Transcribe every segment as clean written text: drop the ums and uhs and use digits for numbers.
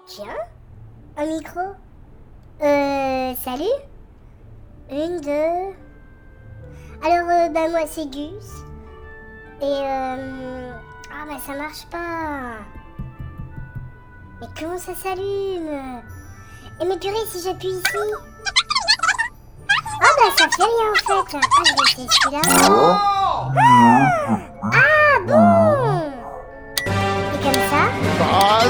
Tiens, un micro. Salut. 1, 2... Alors, moi c'est Gus. Et ah bah ça marche pas. Mais comment ça s'allume? Et mais purée, si j'appuie ici. Ah bah ça fait rien en fait. Ah, je vais essayer celui-là. Ah bon. Et comme ça. Ah,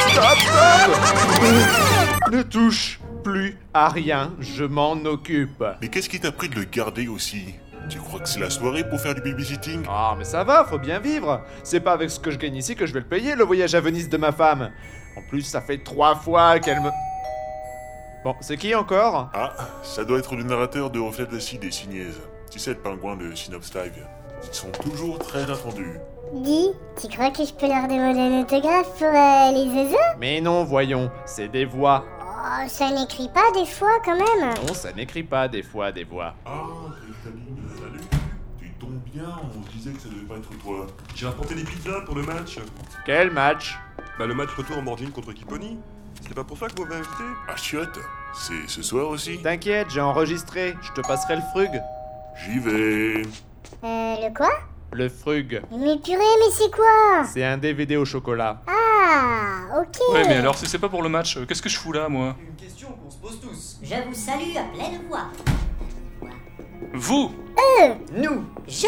stop. Ne touche plus à rien, je m'en occupe. Mais qu'est-ce qui t'a pris de le garder aussi? Tu crois que c'est la soirée pour faire du babysitting? Ah, mais ça va, faut bien vivre. C'est pas avec ce que je gagne ici que je vais le payer, le voyage à Venise de ma femme. En plus, ça fait 3 fois qu'elle me... Bon, c'est qui encore? Ah, ça doit être le narrateur de Reflet d'acide et Signaise. Tu sais, le pingouin de Synops Live. Ils sont toujours très attendus. Dis, tu crois que je peux leur demander un autographe pour les zozos? Mais non, voyons, c'est des voix. Oh, ça n'écrit pas des fois quand même. Non, ça n'écrit pas des fois des voix. Ah, Cristalline, salut. Tu tombes bien, on se disait que ça devait pas être toi. J'ai rapporté des pizzas pour le match. Quel match? Bah le match retour en Morgine contre Kiponi. C'est pas pour ça que vous m'avez invité? Ah, chiotte, c'est ce soir aussi? T'inquiète, j'ai enregistré, je te passerai le frug. J'y vais. Le quoi? Le frug, Mais purée, mais c'est quoi? c'est un DVD au chocolat. Ah, ok. Ouais, mais alors si c'est pas pour le match, qu'est-ce que je fous là, moi? Une question qu'on se pose tous. Je vous salue à pleine voix. Vous! Nous. Je.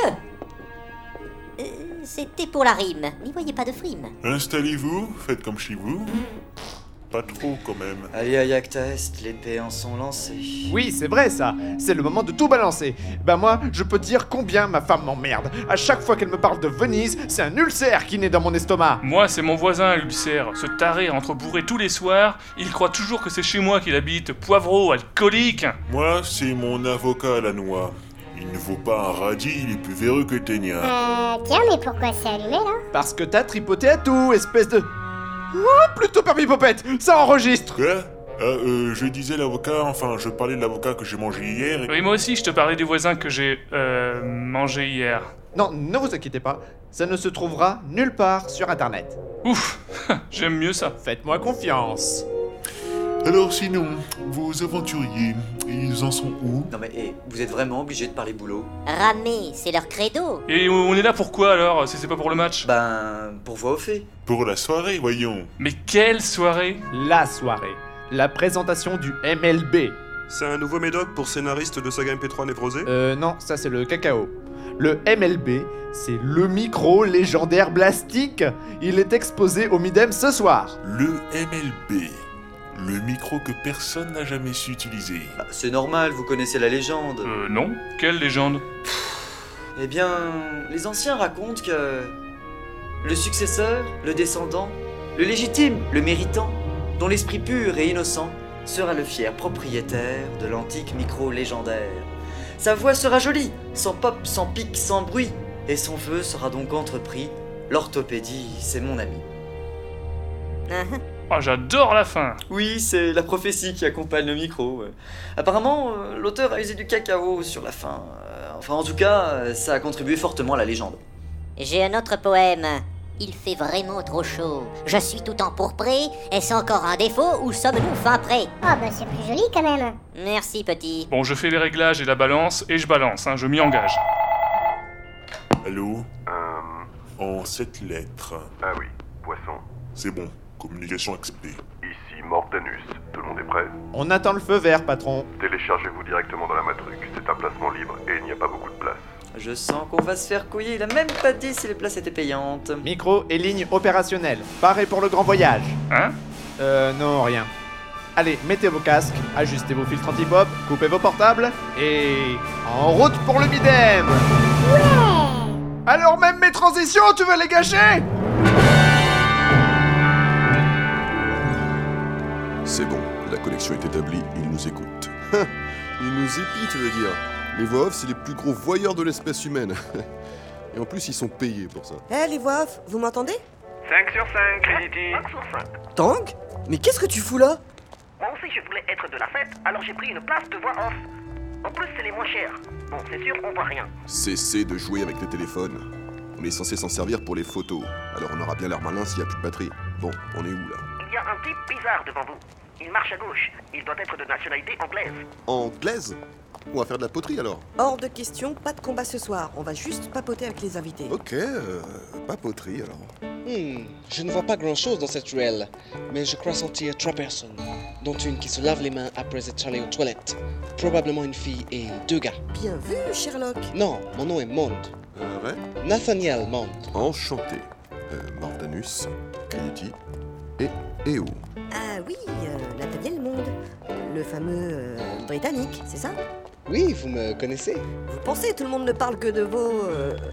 C'était pour la rime. N'y voyez pas de frime. Installez-vous, faites comme chez vous. Pas trop quand même. Allez à Yakta Est, les paix en sont lancés. Oui, c'est vrai ça, c'est le moment de tout balancer. Bah moi, je peux te dire combien ma femme m'emmerde. À chaque fois qu'elle me parle de Venise, c'est un ulcère qui naît dans mon estomac. Moi, c'est mon voisin, l'ulcère. Ce taré rentre bourré tous les soirs. Il croit toujours que c'est chez moi qu'il habite. Poivreau, alcoolique. Moi, c'est mon avocat à la noix. Il ne vaut pas un radis, il est plus véreux que Ténia. Tiens, mais pourquoi c'est allumé là? Parce que t'as tripoté à tout, espèce de... Oh, plutôt permis popette, ça enregistre. Quoi? Je disais l'avocat, enfin, je parlais de l'avocat que j'ai mangé hier et... Oui, moi aussi, je te parlais du voisin que j'ai, mangé hier. Non, ne vous inquiétez pas, ça ne se trouvera nulle part sur internet. Ouf, j'aime mieux ça. Faites-moi confiance. Alors sinon, vos aventuriers, ils en sont où? Non mais vous êtes vraiment obligé de parler boulot? Ramer, c'est leur credo. Et on est là pourquoi alors, si c'est pas pour le match? Ben, pour voix au fait. Pour la soirée, voyons. Mais quelle soirée! La soirée, la présentation du MLB. C'est un nouveau médoc pour scénariste de saga MP3 névrosé? Non, ça c'est le cacao. Le MLB, c'est le micro légendaire Blastique. Il est exposé au Midem ce soir. Le MLB. Le micro que personne n'a jamais su utiliser. Bah, c'est normal, vous connaissez la légende. Non. Quelle légende? Eh bien, les anciens racontent que le successeur, le descendant, le légitime, le méritant, dont l'esprit pur et innocent sera le fier propriétaire de l'antique micro légendaire. Sa voix sera jolie, sans pop, sans pic, sans bruit, et son feu sera donc entrepris. L'orthopédie, c'est mon ami. Oh, j'adore la fin! Oui, c'est la prophétie qui accompagne le micro. Apparemment, l'auteur a usé du cacao sur la fin. Enfin, en tout cas, ça a contribué fortement à la légende. J'ai un autre poème. Il fait vraiment trop chaud. Je suis tout empourpré. Est-ce encore un défaut ou sommes-nous fin prêts? Oh bah c'est plus joli quand même. Merci, petit. Bon, je fais les réglages et la balance, et je balance, hein, je m'y engage. Allô? En 7 lettres. Ah oui, poisson. C'est bon, communication acceptée. Ici Mordanus. Tout le monde est prêt? On attend le feu vert, patron. Téléchargez-vous directement dans la Matruc. C'est un placement libre et il n'y a pas beaucoup de place. Je sens qu'on va se faire couiller, il a même pas dit si les places étaient payantes. Micro et ligne opérationnelle. Paré pour le grand voyage. Hein? Non, rien. Allez, mettez vos casques, ajustez vos filtres anti-pop, coupez vos portables, et... en route pour le Midem! Ouais. Alors même mes transitions, tu veux les gâcher? C'est bon, la connexion est établie, il nous écoute. Il nous épie, tu veux dire? Les voix off, c'est les plus gros voyeurs de l'espèce humaine. Et en plus, ils sont payés pour ça. Les voix off, vous m'entendez? 5 sur 5, Trinity. 5 sur 5. Tank? Mais qu'est-ce que tu fous là? Moi aussi, je voulais être de la fête, alors j'ai pris une place de voix off. En plus, c'est les moins chers. Bon, c'est sûr, on voit rien. Cessez de jouer avec les téléphones. On est censé s'en servir pour les photos. Alors on aura bien l'air malin s'il n'y a plus de batterie. Bon, on est où là? Il y a un type bizarre devant vous. Il marche à gauche. Il doit être de nationalité anglaise. Anglaise? On va faire de la poterie alors. Hors de question, pas de combat ce soir. On va juste papoter avec les invités. Ok, pas poterie alors. Je ne vois pas grand-chose dans cette ruelle, mais je crois sentir 3 personnes, dont une qui se lave les mains après être allée aux toilettes. Probablement une fille et 2 gars. Bien vu, Sherlock. Non, mon nom est Mond. Ouais. Nathaniel Mond. Enchanté. Mordanus, Trinity et Eo. Ah oui, Nathaniel Monde. Le fameux Britannique, c'est ça? Oui, vous me connaissez. Vous pensez tout le monde ne parle que de vos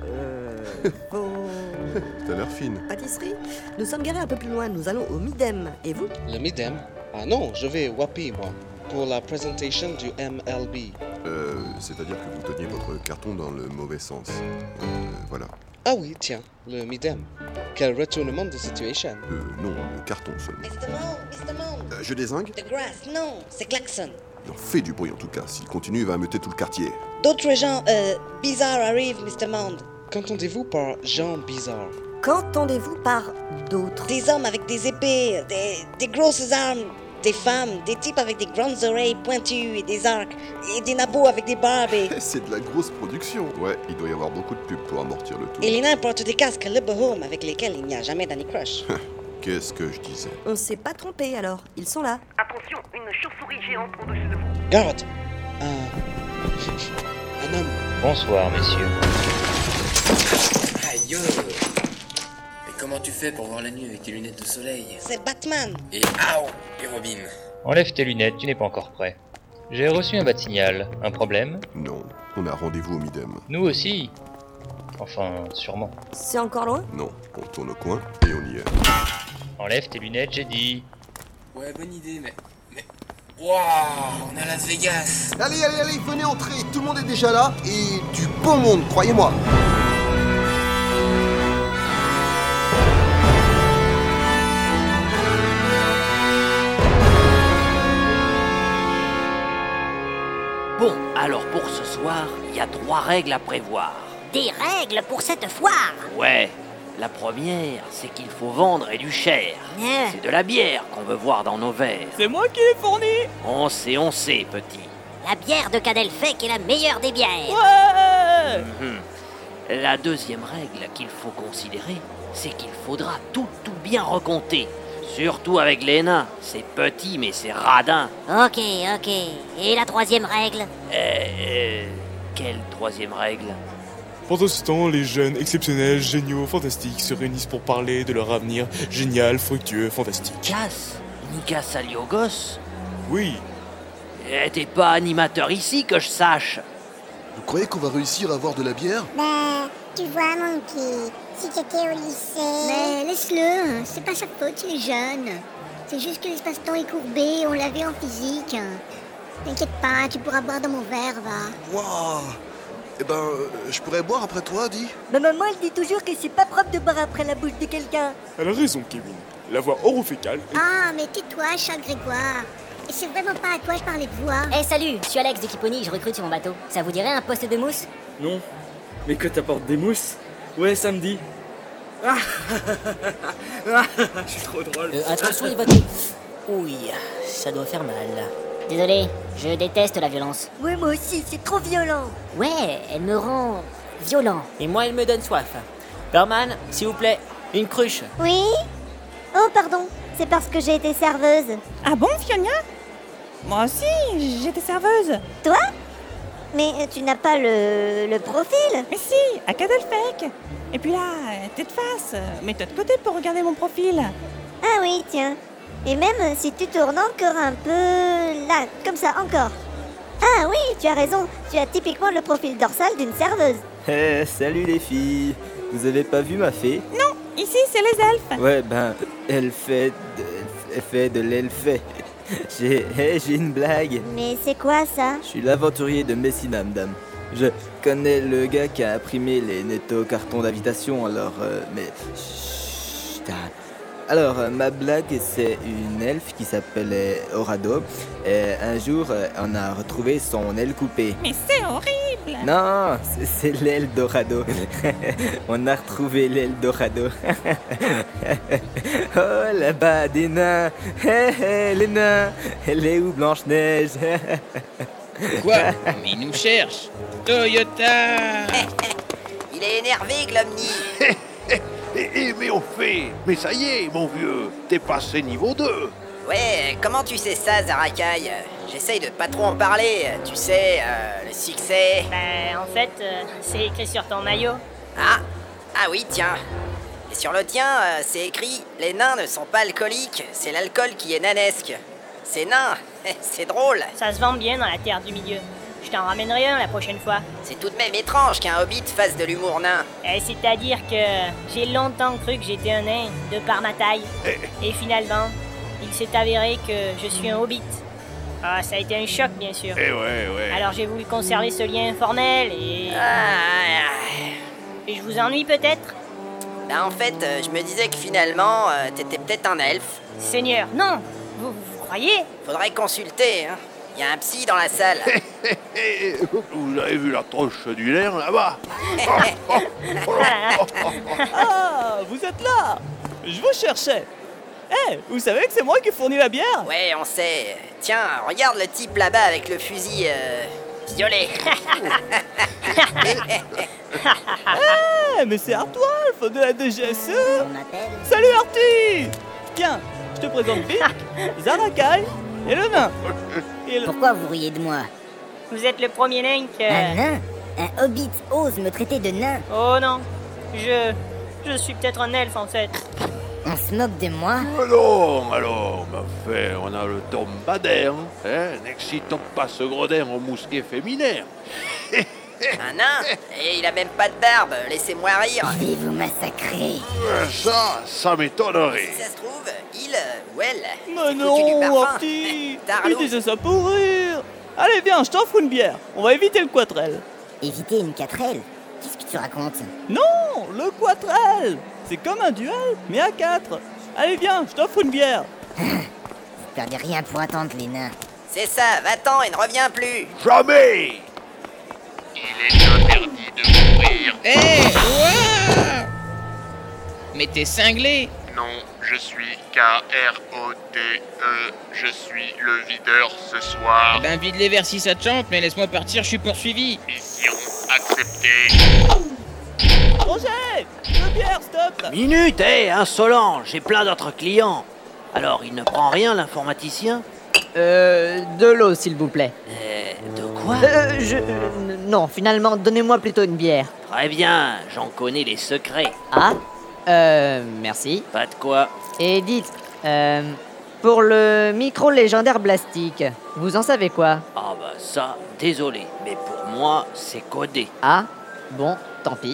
T'as l'air fine. pâtisseries? Nous sommes garés un peu plus loin, nous allons au Midem. Et vous? Le Midem? Ah non, je vais Wapi, moi, pour la présentation du MLB. C'est-à-dire que vous teniez votre carton dans le mauvais sens. Voilà. Ah oui, tiens, le Midem. Quel retournement de situation. Non, le carton seulement. Mr. Mond, Je dézingue? The Grass, non, c'est Klaxon. Il en fait du bruit en tout cas. S'il continue, il va ameuter tout le quartier. D'autres gens, bizarres arrivent, Mr. Mond. Qu'entendez-vous par gens bizarres? Qu'entendez-vous par d'autres? Des hommes avec des épées, des grosses armes, des femmes, des types avec des grandes oreilles pointues et des arcs, et des nabots avec des barbes et... C'est de la grosse production. Ouais, il doit y avoir beaucoup de pubs pour amortir le tout. Et les nains portent des casques Lebohome avec lesquels il n'y a jamais d'Annie Crush. Qu'est-ce que je disais? On s'est pas trompé alors, ils sont là. Attention, une chauve-souris géante au-dessus de vous. Garde! Un homme. Bonsoir, messieurs. Aïe! Mais comment tu fais pour voir la nuit avec tes lunettes de soleil? C'est Batman! Et Ow! Et Robin. Enlève tes lunettes, tu n'es pas encore prêt. J'ai reçu un bas de signal. Un problème? Non, on a rendez-vous au Midem. Nous aussi. Enfin, sûrement. C'est encore loin? Non, on tourne au coin et on y est. Enlève tes lunettes, j'ai dit. Ouais, bonne idée, mais... Waouh! On est à Las Vegas! Allez, venez entrer, tout le monde est déjà là, et du bon monde, croyez-moi! Bon, alors pour ce soir, il y a 3 règles à prévoir. Des règles pour cette foire? Ouais, la première, c'est qu'il faut vendre et du cher. C'est de la bière qu'on veut voir dans nos verres. C'est moi qui l'ai fourni. On sait, petit. La bière de Cadelfec est la meilleure des bières. Ouais. La deuxième règle qu'il faut considérer, c'est qu'il faudra tout bien raconter. Surtout avec les nains. C'est petit, mais c'est radin. Ok. Et la troisième règle? Quelle troisième règle? Pendant ce temps, les jeunes exceptionnels, géniaux, fantastiques se réunissent pour parler de leur avenir génial, fructueux, fantastique. Nika Saliogos? Oui. T'es pas animateur ici, que je sache. Vous croyez qu'on va réussir à avoir de la bière? Bah, tu vois, Monkey, si t'étais au lycée... Mais laisse-le, c'est pas sa faute, il est jeune. C'est juste que l'espace-temps est courbé, on l'a vu en physique. T'inquiète pas, tu pourras boire dans mon verre, va. Waouh! Eh ben, je pourrais boire après toi, dis? Ma maman, elle dit toujours que c'est pas propre de boire après la bouche de quelqu'un. Elle a raison, Kevin. La voix orofécale est... Ah, mais tais-toi, Charles Grégoire. Et c'est vraiment pas à toi que je parlais de voix. Eh salut, je suis Alex de Kiponi, je recrute sur mon bateau. Ça vous dirait un poste de mousse? Non. Mais que t'apportes des mousses? Ouais, samedi. Ah je suis trop drôle. Attention, il va te... Oui, ça doit faire mal. Désolé, je déteste la violence. Ouais, moi aussi, c'est trop violent. Ouais, elle me rend violent. Et moi, elle me donne soif. Barman, s'il vous plaît, une cruche. Oui? Oh, pardon, c'est parce que j'ai été serveuse. Ah bon, Fiona? Moi aussi, j'étais serveuse. Toi? Mais tu n'as pas le profil? Mais si, à Cadelfec. Et puis là, t'es de face. Mets-toi de côté pour regarder mon profil. Ah oui, tiens. Et même si tu tournes encore un peu... là, comme ça, encore. Ah oui, tu as raison. Tu as typiquement le profil dorsal d'une serveuse. Eh, salut les filles. Vous avez pas vu ma fée? Non, ici c'est les elfes. Ouais, ben, elle fait de l'elfet. J'ai une blague. Mais c'est quoi ça? Je suis l'aventurier de Messina, madame. Je connais le gars qui a imprimé les netto cartons d'invitation, alors... mais... Chut, Alors, ma blague, c'est une elfe qui s'appelait Orado. Et un jour, on a retrouvé son aile coupée. Mais c'est horrible. Non, c'est l'aile d'Orado. On a retrouvé l'aile d'Orado. Oh, là-bas, des nains. Hé, hé, les nains. Elle est où, Blanche-Neige? Quoi? Mais il nous cherche. Toyota. Il est énervé, Glomny. Mais au fait, mais ça y est, mon vieux, t'es passé niveau 2. Ouais, comment tu sais ça, Zarakai? J'essaye de pas trop en parler, tu sais, le succès... Bah, en fait, c'est écrit sur ton maillot. Ah oui, tiens. Et sur le tien, c'est écrit « Les nains ne sont pas alcooliques, c'est l'alcool qui est nanesque. » C'est nain, c'est drôle. Ça se vend bien dans la terre du milieu. Je t'en ramènerai un la prochaine fois. C'est tout de même étrange qu'un hobbit fasse de l'humour nain. C'est-à-dire que j'ai longtemps cru que j'étais un nain, de par ma taille. Et finalement, il s'est avéré que je suis un hobbit. Ah, ça a été un choc, bien sûr. Ouais. Alors j'ai voulu conserver ce lien informel et... Et je vous ennuie peut-être? Bah en fait, je me disais que finalement, t'étais peut-être un elfe. Seigneur, non! Vous croyez? Faudrait consulter, hein. Il y a un psy dans la salle. Vous avez vu la tronche du nerf là-bas? Ah, vous êtes là! Je vous cherchais. Vous savez que c'est moi qui fournis la bière? Ouais, on sait. Tiens, regarde le type là-bas avec le fusil violet. Mais c'est Artwolf de la DGSE. Salut Artie! Tiens, je te présente Vic, Zarakai et le nain. Pourquoi vous riez de moi? Vous êtes le premier nain que... Un nain? Un hobbit ose me traiter de nain? Oh non, je suis peut-être un elfe en fait. On se moque de moi? Alors, ma fait, on a le dromadaire, hein? N'excitons pas ce gredin au mousquet féminin. Un nain? Et il a même pas de barbe, laissez-moi rire. Je vais vous massacrer. Ça m'étonnerait. Si ça se trouve, il ou elle... Mais non, Artie! Il disait ça pour rire. Allez, viens, je t'offre une bière. On va éviter le quatrelle. Éviter une quatrelle? Qu'est-ce que tu racontes? Non, le quatrelle! C'est comme un duel, mais à 4. Allez, viens, je t'offre une bière. Vous perdez rien pour attendre, les nains. C'est ça, va-t'en et ne reviens plus. Jamais! Il est interdit de mourir. Mais t'es cinglé. Non, je suis K-R-O-T-E. Je suis le videur ce soir. Ben vide les verres si ça te chante, mais laisse-moi partir, je suis poursuivi. Mission acceptée. Roger! Une bière, stop! Minute, insolent, j'ai plein d'autres clients. Alors, il ne prend rien, l'informaticien? De l'eau, s'il vous plaît. De quoi? Non, finalement, donnez-moi plutôt une bière. Très bien, j'en connais les secrets. Ah? Merci. Pas de quoi. Et dites, pour le micro légendaire Blastique, vous en savez quoi? Ah bah ça, désolé, mais pour moi, c'est codé. Ah? Bon, tant pis.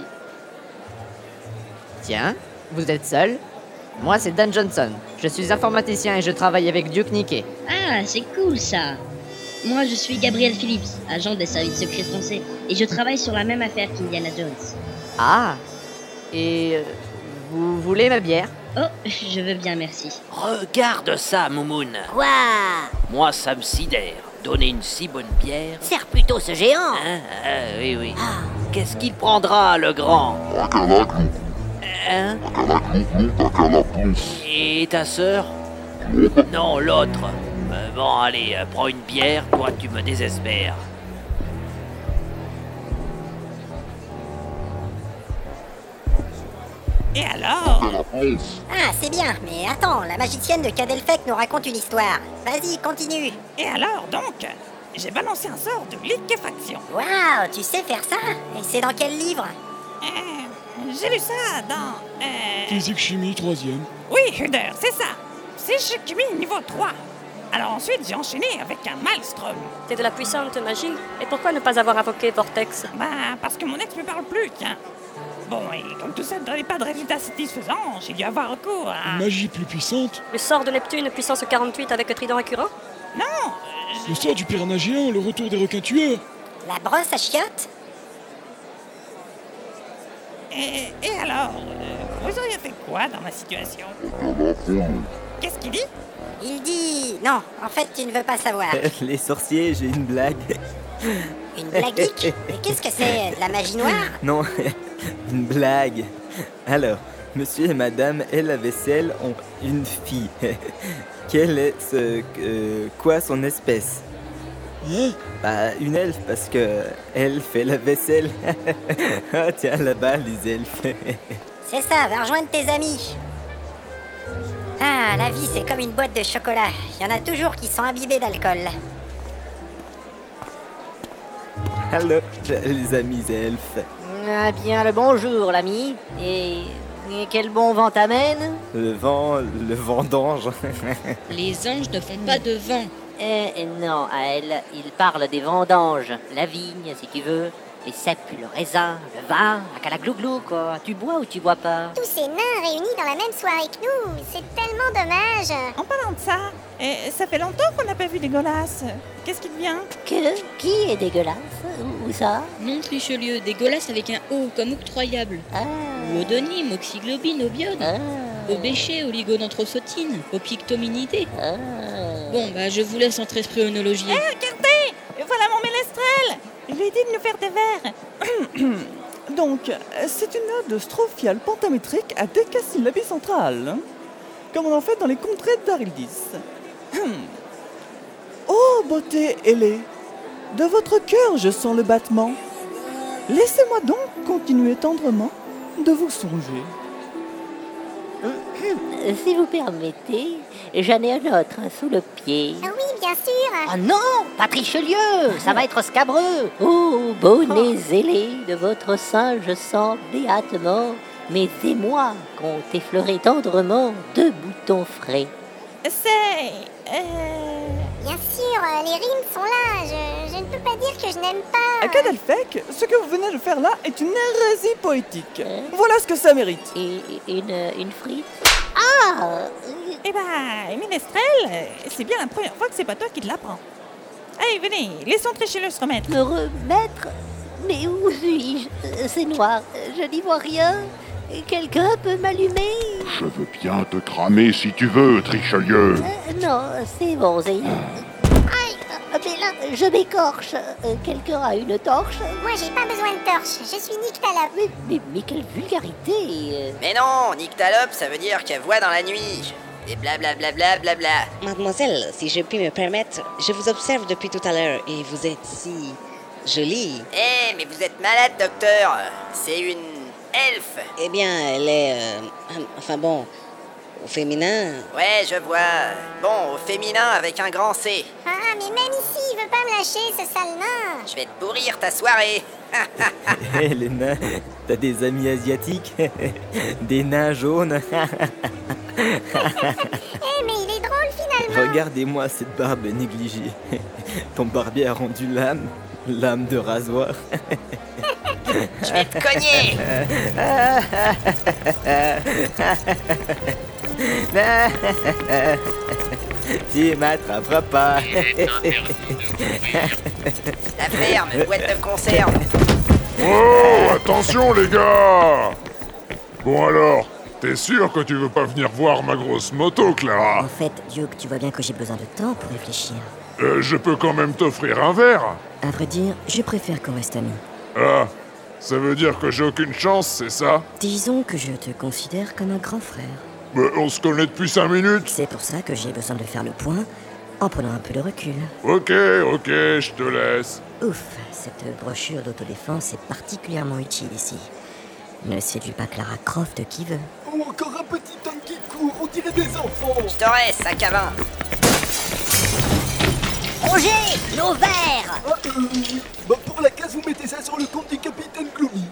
Tiens, vous êtes seul? Moi, c'est Dan Johnson. Je suis informaticien et je travaille avec Duke Niquet. Ah, c'est cool ça. Moi, je suis Gabriel Phillips, agent des services secrets français, et je travaille sur la même affaire qu'Indiana Jones. Ah. Et vous voulez ma bière? Oh, je veux bien, merci. Regarde ça, Moumoun. Quoi? Moi, ça me sidère. Donner une si bonne bière. Serre plutôt ce géant. Oui. Qu'est-ce qu'il prendra, le grand? Hein? Et ta sœur? Non, l'autre. Bon, allez, prends une bière, toi tu me désespères. Et alors? Ah, c'est bien, mais attends, la magicienne de Cadelfec nous raconte une histoire. Vas-y, continue. Et alors, donc, j'ai balancé un sort de liquéfaction. Waouh, tu sais faire ça? Et c'est dans quel livre? J'ai lu ça dans... Physique-chimie 3e. Oui, Huder, c'est ça. Physique-chimie niveau 3. Alors ensuite, j'ai enchaîné avec un Maelstrom. C'est de la puissante magie. Et pourquoi ne pas avoir invoqué Vortex? Bah, parce que mon ex me parle plus, tiens. Bon, et comme tout ça ne donnait pas de résultats satisfaisants, j'ai dû avoir recours à... Magie plus puissante? Le sort de Neptune, puissance 48 avec le trident récurrent? Non. Le sort du piranha géant, le retour des requins tueurs. La brosse à chiottes? Et alors, vous auriez fait quoi quoi dans ma situation? Qu'est-ce qu'il dit? Il dit... Non, en fait, tu ne veux pas savoir. Les sorciers, j'ai une blague. Une blaguique? Mais qu'est-ce que c'est? De la magie noire? Non, une blague. Alors, monsieur et madame et la vaisselle ont une fille. Quelle est quoi son espèce? Bah, une elfe, parce que elle fait la vaisselle. Ah, tiens, là-bas, les elfes. C'est ça, va rejoindre tes amis. Ah, la vie, c'est comme une boîte de chocolat. Il y en a toujours qui sont imbibés d'alcool. Alors, les amis elfes. Ah bien, le bonjour, l'ami. Et quel bon vent t'amène? Le vendange. Les anges ne font pas de vent. Non, à elle, il parle des vendanges. La vigne, si tu veux. Les cèpes, le raisin, le vin, la calaglouglou, quoi. Tu bois ou tu bois pas? Tous ces nains réunis dans la même soirée que nous, c'est tellement dommage. En parlant de ça, ça fait longtemps qu'on n'a pas vu Dégueulasse. Qu'est-ce qui devient? Qui est dégueulasse? Où ça? Non, Trichelieu, dégueulasse avec un O, comme octroyable. Ou odonyme, oxyglobine, obiode. Obéché, oligodendrosotine, opictominidé. Bon, bah je vous laisse entre esprit œnologie. Regardez! Voilà mon ménestrel! Je lui ai dit de nous faire des verres. Donc, c'est une ode strophiale pentamétrique à décasyllabie centrale, comme on en fait dans les contrées d'Arildis. Ô beauté ailée, de votre cœur je sens le battement. Laissez-moi donc continuer tendrement de vous songer. Si vous permettez, j'en ai un autre sous le pied. Ah oui, bien sûr. Oh non, pas Trichelieu, ça va être scabreux. Oh, bonnet zélé, de votre sein je sens béatement, mais moi qu'on t'effleurait tendrement de boutons frais. C'est... Bien sûr, les rimes sont là. Je ne peux pas dire que je n'aime pas. Cadalfec, ce que vous venez de faire là est une hérésie poétique. Voilà ce que ça mérite. Une frite? Eh ben, Ménestrel, c'est bien la première fois que c'est pas toi qui te l'apprends. Allez, venez, laissons Trichelieu se remettre. Me remettre? Mais où suis-je? C'est noir, je n'y vois rien. Quelqu'un peut m'allumer? Je veux bien te cramer si tu veux, Trichelieu. Non, c'est bon, Zélie. Aïe, mais là, je m'écorche. Quelqu'un a une torche? Moi, j'ai pas besoin de torche. Je suis Nyctalope. Mais quelle vulgarité! Mais non, Nyctalope, ça veut dire qu'elle voit dans la nuit. Et blablabla. Mademoiselle, si je puis me permettre, je vous observe depuis tout à l'heure et vous êtes si jolie. Mais vous êtes malade, docteur. C'est une elfe. Eh bien, elle est... enfin bon, au féminin. Ouais, je vois. Bon, au féminin avec un grand C. Ah, mais même ici, il veut pas me lâcher, ce sale nain. Je vais te pourrir ta soirée. Hé, les nains, t'as des amis asiatiques? Des nains jaunes? Mais il est drôle finalement. Regardez-moi cette barbe négligée. Ton barbier a rendu l'âme de rasoir. Je vais te cogner. Tu m'attraperas pas. La ferme, boîte de conserve. Oh, attention les gars! Bon alors, t'es sûr que tu veux pas venir voir ma grosse moto, Clara? En fait, Duke, tu vois bien que j'ai besoin de temps pour réfléchir. Je peux quand même t'offrir un verre. À vrai dire, je préfère qu'on reste amis. Ah, ça veut dire que j'ai aucune chance, c'est ça? Disons que je te considère comme un grand frère. Mais on se connaît depuis 5 minutes. C'est pour ça que j'ai besoin de faire le point en prenant un peu de recul. Ok, je te laisse. Ouf, cette brochure d'autodéfense est particulièrement utile ici. Ne séduis pas Clara Croft qui veut. Oh, encore un petit homme qui court, on dirait des enfants. Je t'aurais, sac à vin. Roger, nos verres. Bah pour la case, vous mettez ça sur le compte du capitaine Gloomy.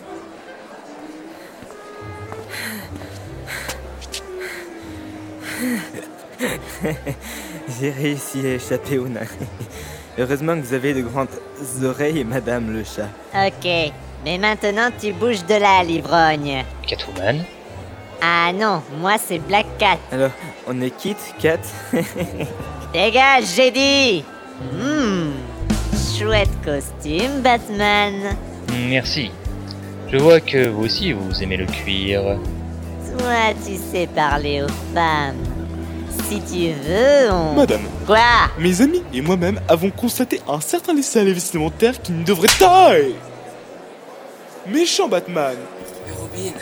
J'ai réussi à échapper au nain. Heureusement que vous avez de grandes oreilles, madame le chat. Ok, mais maintenant tu bouges de là, l'ivrogne. Catwoman? Ah non, moi c'est Black Cat. Alors, on est quitte, Cat? Dégage, j'ai dit. Chouette costume, Batman. Merci. Je vois que vous aussi vous aimez le cuir. Toi, tu sais parler aux femmes. Si tu veux, on... Madame. Quoi? Mes amis et moi-même avons constaté un certain laisser-aller vestimentaire qui ne devrait tailler. Méchant Batman. Robin.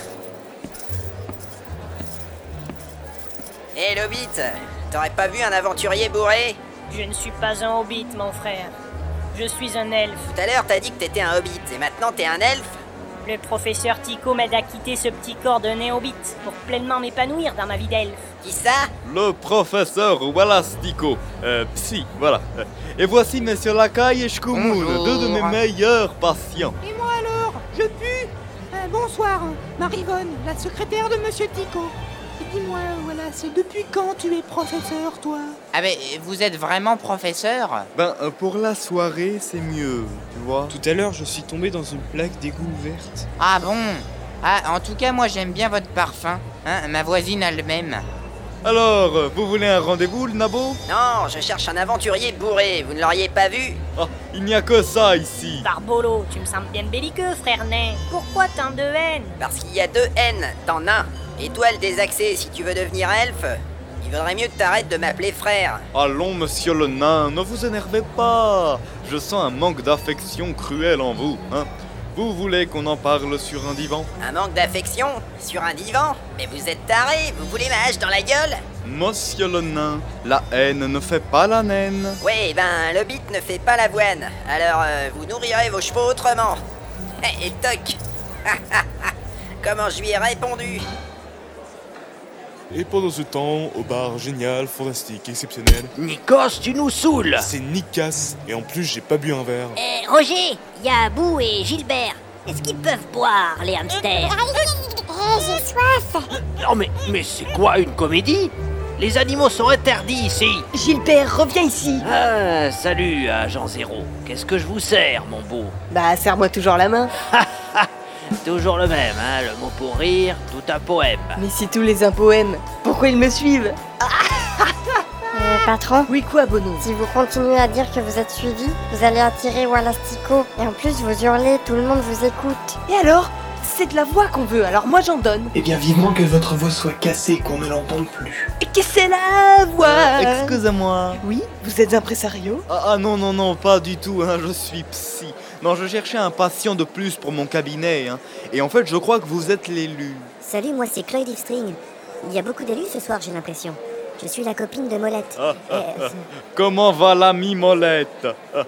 Hé, l'Hobbit, t'aurais pas vu un aventurier bourré? Je ne suis pas un hobbit, mon frère. Je suis un elfe. Tout à l'heure, t'as dit que t'étais un hobbit, et maintenant t'es un elfe? Le professeur Tico m'aide à quitter ce petit corps de néobit pour pleinement m'épanouir dans ma vie d'elfe. Qui ça? Le professeur Wallace Tico, psy, voilà. Et voici Monsieur Lacaille et Shkumun, deux de mes meilleurs patients. Et moi alors? Je pue? Bonsoir, Marivonne, la secrétaire de Monsieur Tico. Et dis-moi, Wallace, depuis quand tu es professeur, toi? Ah mais vous êtes vraiment professeur? Pour la soirée, c'est mieux, tu vois. Tout à l'heure, je suis tombé dans une plaque d'égout ouverte. Ah bon? Ah, en tout cas, moi j'aime bien votre parfum. Hein, ma voisine a le même. Alors, vous voulez un rendez-vous, le nabo? Non, je cherche un aventurier bourré, vous ne l'auriez pas vu? Ah, il n'y a que ça ici. Barbolo, tu me sembles bien belliqueux, frère nain. Pourquoi tant de haine? Parce qu'il y a 2 N, t'en as. Étoile désaxée, si tu veux devenir elfe, il vaudrait mieux que t'arrêtes de m'appeler frère. Allons, monsieur le nain, ne vous énervez pas. Je sens un manque d'affection cruel en vous, hein. Vous voulez qu'on en parle sur un divan? Un manque d'affection? Sur un divan? Mais vous êtes taré, vous voulez ma hache dans la gueule? Monsieur le nain, la haine ne fait pas la naine. Ouais, l'hobbit ne fait pas l'avoine. Alors, vous nourrirez vos chevaux autrement. Et toc. Comment je lui ai répondu? Et pendant ce temps, au bar génial, fantastique, exceptionnel... Nikos, tu nous saoules! C'est Nikas, et en plus j'ai pas bu un verre. Roger, il y a Bou et Gilbert. Est-ce qu'ils peuvent boire, les hamsters? J'ai soif. Non mais c'est quoi une comédie? Les animaux sont interdits ici. Gilbert, reviens ici. Ah, salut, agent Zéro. Qu'est-ce que je vous sers, mon beau? Bah, serre-moi toujours la main. Toujours le même, hein, le mot pour rire, tout un poème. Mais si tous les un poème, pourquoi ils me suivent? Patron? Oui, quoi, Bono? Si vous continuez à dire que vous êtes suivi, vous allez attirer Wallace Tico. Et en plus, vous hurlez, tout le monde vous écoute. Et alors? C'est de la voix qu'on veut, alors moi j'en donne. Eh bien, vivement que votre voix soit cassée et qu'on ne l'entende plus. Et que c'est la voix? Excusez-moi. Oui? Vous êtes impresario? Ah non, pas du tout, hein, je suis psy. Non, je cherchais un patient de plus pour mon cabinet, hein. Et en fait, je crois que vous êtes l'élu. Salut, moi c'est Chloé Dixstring. Il y a beaucoup d'élus ce soir, j'ai l'impression. Je suis la copine de Molette. Comment va l'ami Molette?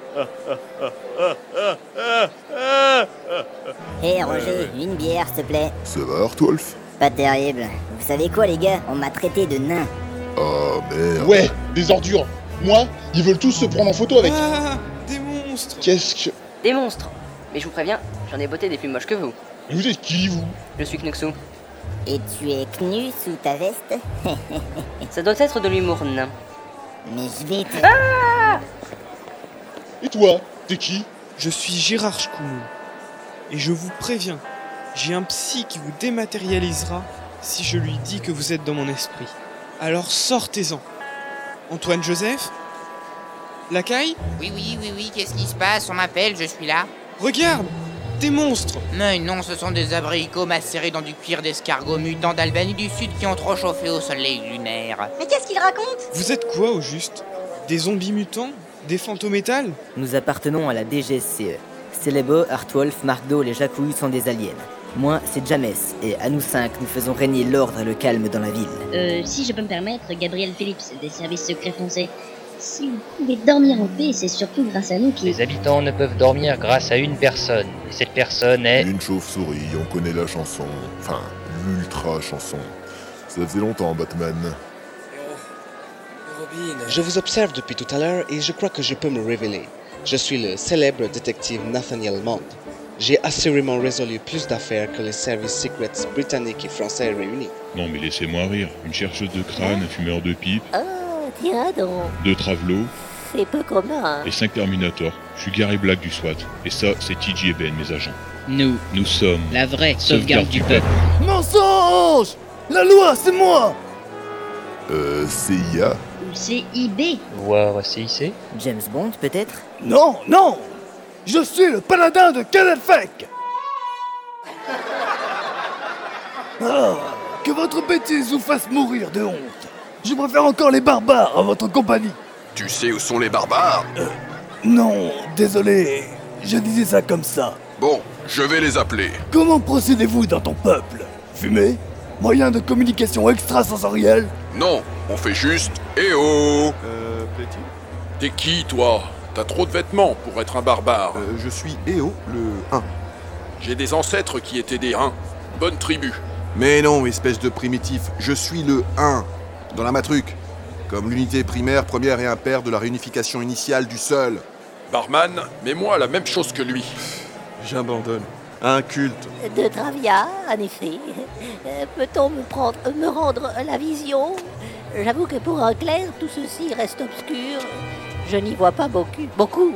Hé Roger, une bière s'il te plaît. Ça va, Artwolf? Pas terrible. Vous savez quoi les gars? On m'a traité de nain. Ah merde. Ouais, des ordures. Moi, ils veulent tous se prendre en photo avec. Des monstres. Qu'est-ce que... Des monstres. Mais je vous préviens, j'en ai botté des plus moches que vous. Mais vous êtes qui, vous? Je suis Knuxu. Et tu es Knu sous ta veste? Ça doit être de l'humour nain. Mais je vais te... Ah! Et toi, t'es qui? Je suis Gérard Shkumun. Et je vous préviens, j'ai un psy qui vous dématérialisera si je lui dis que vous êtes dans mon esprit. Alors sortez-en. Antoine Joseph? Lacaille? Oui, qu'est-ce qui se passe? On m'appelle, je suis là. Regarde! Des monstres! Mais non, ce sont des abricots macérés dans du cuir d'escargot mutant d'Albanie du Sud qui ont trop chauffé au soleil lunaire. Mais qu'est-ce qu'il raconte? Vous êtes quoi au juste? Des zombies mutants? Des fantômétales? Nous appartenons à la DGSCE. Célebo, Artwolf, Markdo, les Jacouilles sont des aliens. Moi, c'est James, et à nous 5, nous faisons régner l'ordre et le calme dans la ville. Si je peux me permettre, Gabriel Phillips, des services secrets français. Si vous pouvez dormir en paix, c'est surtout grâce à nous qui... Les habitants ne peuvent dormir grâce à une personne, et cette personne est... Une chauve-souris, on connaît la chanson. Enfin, l'ultra chanson. Ça faisait longtemps, Batman. Je vous observe depuis tout à l'heure et je crois que je peux me révéler. Je suis le célèbre détective Nathaniel Mond. J'ai assurément résolu plus d'affaires que les services secrets britanniques et français réunis. Non mais laissez-moi rire. Une chercheuse de crâne, un fumeur de pipe, Oh, tiens donc. 2 travelots C'est peu commun. et 5 Terminators. Je suis Gary Black du SWAT. Et ça, c'est TJ et Ben, mes agents. Nous sommes la vraie sauvegarde du peuple. Mensonge! La loi, c'est moi! CIA. Ou CIB. Voire CIC. James Bond, peut-être? Non! Je suis le paladin de Kenelfek! Que votre bêtise vous fasse mourir de honte. Je préfère encore les barbares à votre compagnie. Tu sais où sont les barbares? Non, désolé, je disais ça comme ça. Bon, je vais les appeler. Comment procédez-vous dans ton peuple? Fumer? Moyen de communication extrasensorielle? Non, on fait juste « Eh oh !» Petit? T'es qui, toi? T'as trop de vêtements pour être un barbare. Je suis Eo, le 1. J'ai des ancêtres qui étaient des 1. Bonne tribu. Mais non, espèce de primitif, je suis le 1, dans la matruc. Comme l'unité primaire, première et impaire de la réunification initiale du sol. Barman, mets-moi la même chose que lui. J'abandonne. Un culte. De Travia, en effet. Peut-on me rendre la vision? J'avoue que pour un clerc, tout ceci reste obscur. Je n'y vois pas beaucoup.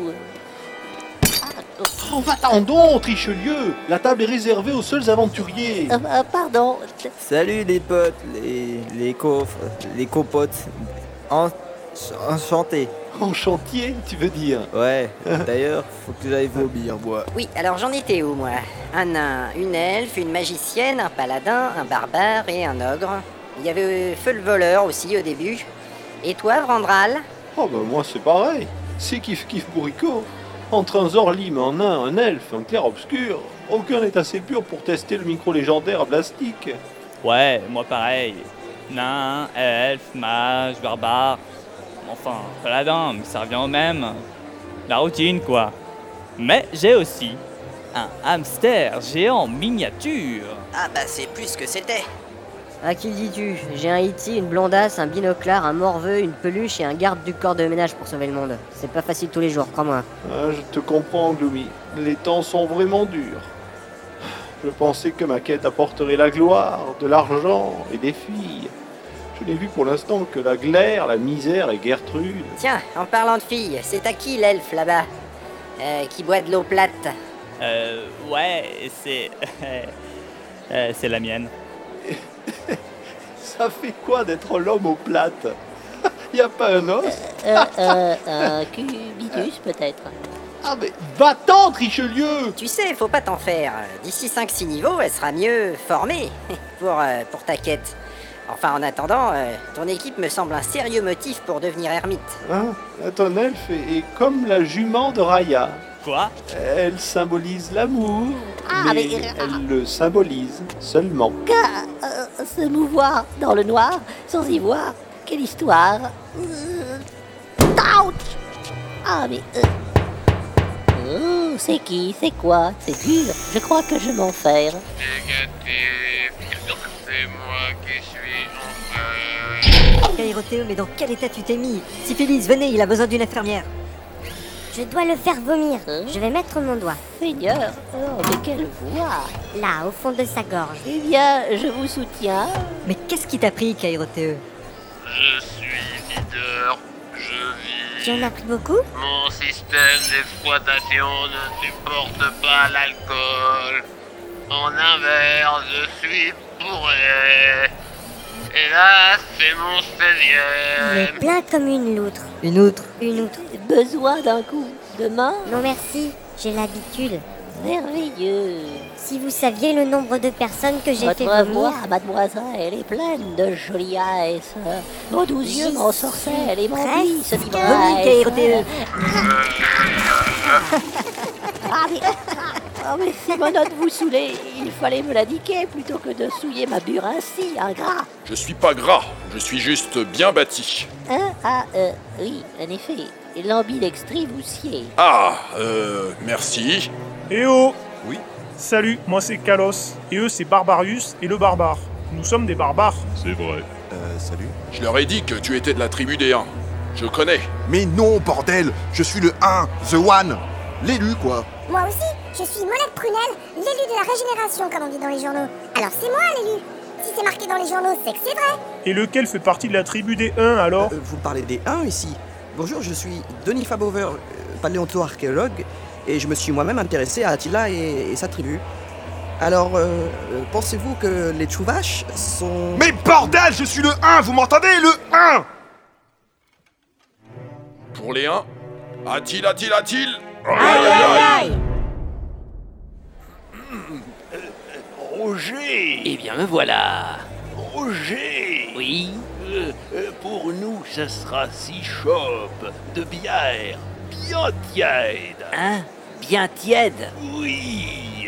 Oh, va-t'en donc, Richelieu! La table est réservée aux seuls aventuriers. Pardon. Salut les potes, les copotes. Enchanté. Enchantier, tu veux dire? Ouais, d'ailleurs, faut que j'aille vomir, moi. Oui, alors j'en étais où, moi? Un nain, une elfe, une magicienne, un paladin, un barbare et un ogre. Il y avait Feu le voleur aussi au début. Et toi, Vrandral? Oh bah moi c'est pareil. C'est kiff bourricot. Entre un Zorlim, un nain, un elfe, un clair-obscur, aucun n'est assez pur pour tester le micro légendaire à plastique. Ouais, moi pareil. Nain, elfe, mage, barbare. Enfin, paladin, mais ça revient au même. La routine, quoi. Mais j'ai aussi un hamster géant miniature. Ah bah c'est plus ce que c'était. À qui dis-tu? J'ai un E.T., une blondasse, un binoclard, un morveux, une peluche et un garde du corps de ménage pour sauver le monde. C'est pas facile tous les jours, crois-moi. Ah, je te comprends, Gloomy. Les temps sont vraiment durs. Je pensais que ma quête apporterait la gloire, de l'argent et des filles. Je n'ai vu pour l'instant que la glaire, la misère et Gertrude. Tiens, en parlant de filles, c'est à qui l'elfe là-bas? Qui boit de l'eau plate? Ouais, c'est... c'est la mienne. Ça fait quoi d'être l'homme aux plates? Y a pas un os? Un cubitus peut-être. Ah mais va-t'en, Richelieu! Tu sais, faut pas t'en faire. D'ici 5-6 niveaux, elle sera mieux formée pour ta quête. Enfin, en attendant, ton équipe me semble un sérieux motif pour devenir ermite. Hein? Ton elfe est comme la jument de Raya. Quoi? Elle symbolise l'amour, mais elle le symbolise seulement. Se mouvoir dans le noir, sans y voir, quelle histoire. Ouch! Ah mais... Oh, c'est qui? C'est quoi? C'est dur. Je crois que je m'enferme. C'est moi qui suis en Kairotéo, mais dans quel état tu t'es mis? Syphilis, venez, il a besoin d'une infirmière. Je dois le faire vomir. Je vais mettre mon doigt. Seigneur, oh, mais quelle voix! Là, au fond de sa gorge. Eh bien, je vous soutiens. Mais qu'est-ce qui t'a pris, Kairotéo? Je suis videur, je vis. Tu en as pris beaucoup? Mon système d'exploitation ne supporte pas l'alcool. En inverse, je suis bourré. Et là, c'est mon 16e. Il est plein comme une loutre. Une outre? Une outre. Besoin d'un coup de main? Non merci, j'ai l'habitude. Merveilleux. Si vous saviez le nombre de personnes que j'ai fait Votre vomir. voix, mademoiselle, est pleine de jolies Vos 12 yeux m'ensorcellent et m'envahissent ce Kairotéo. Mais si mon note vous saoulait, il fallait me l'indiquer plutôt que de souiller ma bure ainsi, ingrat. Je suis pas gras, je suis juste bien bâti. Oui, en effet, l'ambidextrivoussier. Merci. Eh oh! Oui? Salut, moi c'est Kalos, et eux c'est Barbarius et le barbare. Nous sommes des barbares. C'est vrai. Salut? Je leur ai dit que tu étais de la tribu des 1. Je connais. Mais non, bordel! Je suis le 1, The One! L'élu, quoi! Moi aussi, je suis Molette Prunelle, l'élu de la régénération, comme on dit dans les journaux. Alors c'est moi l'élu. Si c'est marqué dans les journaux, c'est que c'est vrai. Et lequel fait partie de la tribu des 1 alors? Vous parlez des 1 ici? Bonjour, je suis Denis Fabover, paléonto-archéologue, et je me suis moi-même intéressé à Attila et sa tribu. Alors, pensez-vous que les Chuvash sont... Mais bordel, je suis le 1, vous m'entendez? Le 1! Pour les 1, a-t-il Aïe aïe aïe! Roger! Eh bien me voilà. manger. Oui. Pour nous, ce sera 6 chopes de bière bien tiède. Hein? Bien tiède? Oui.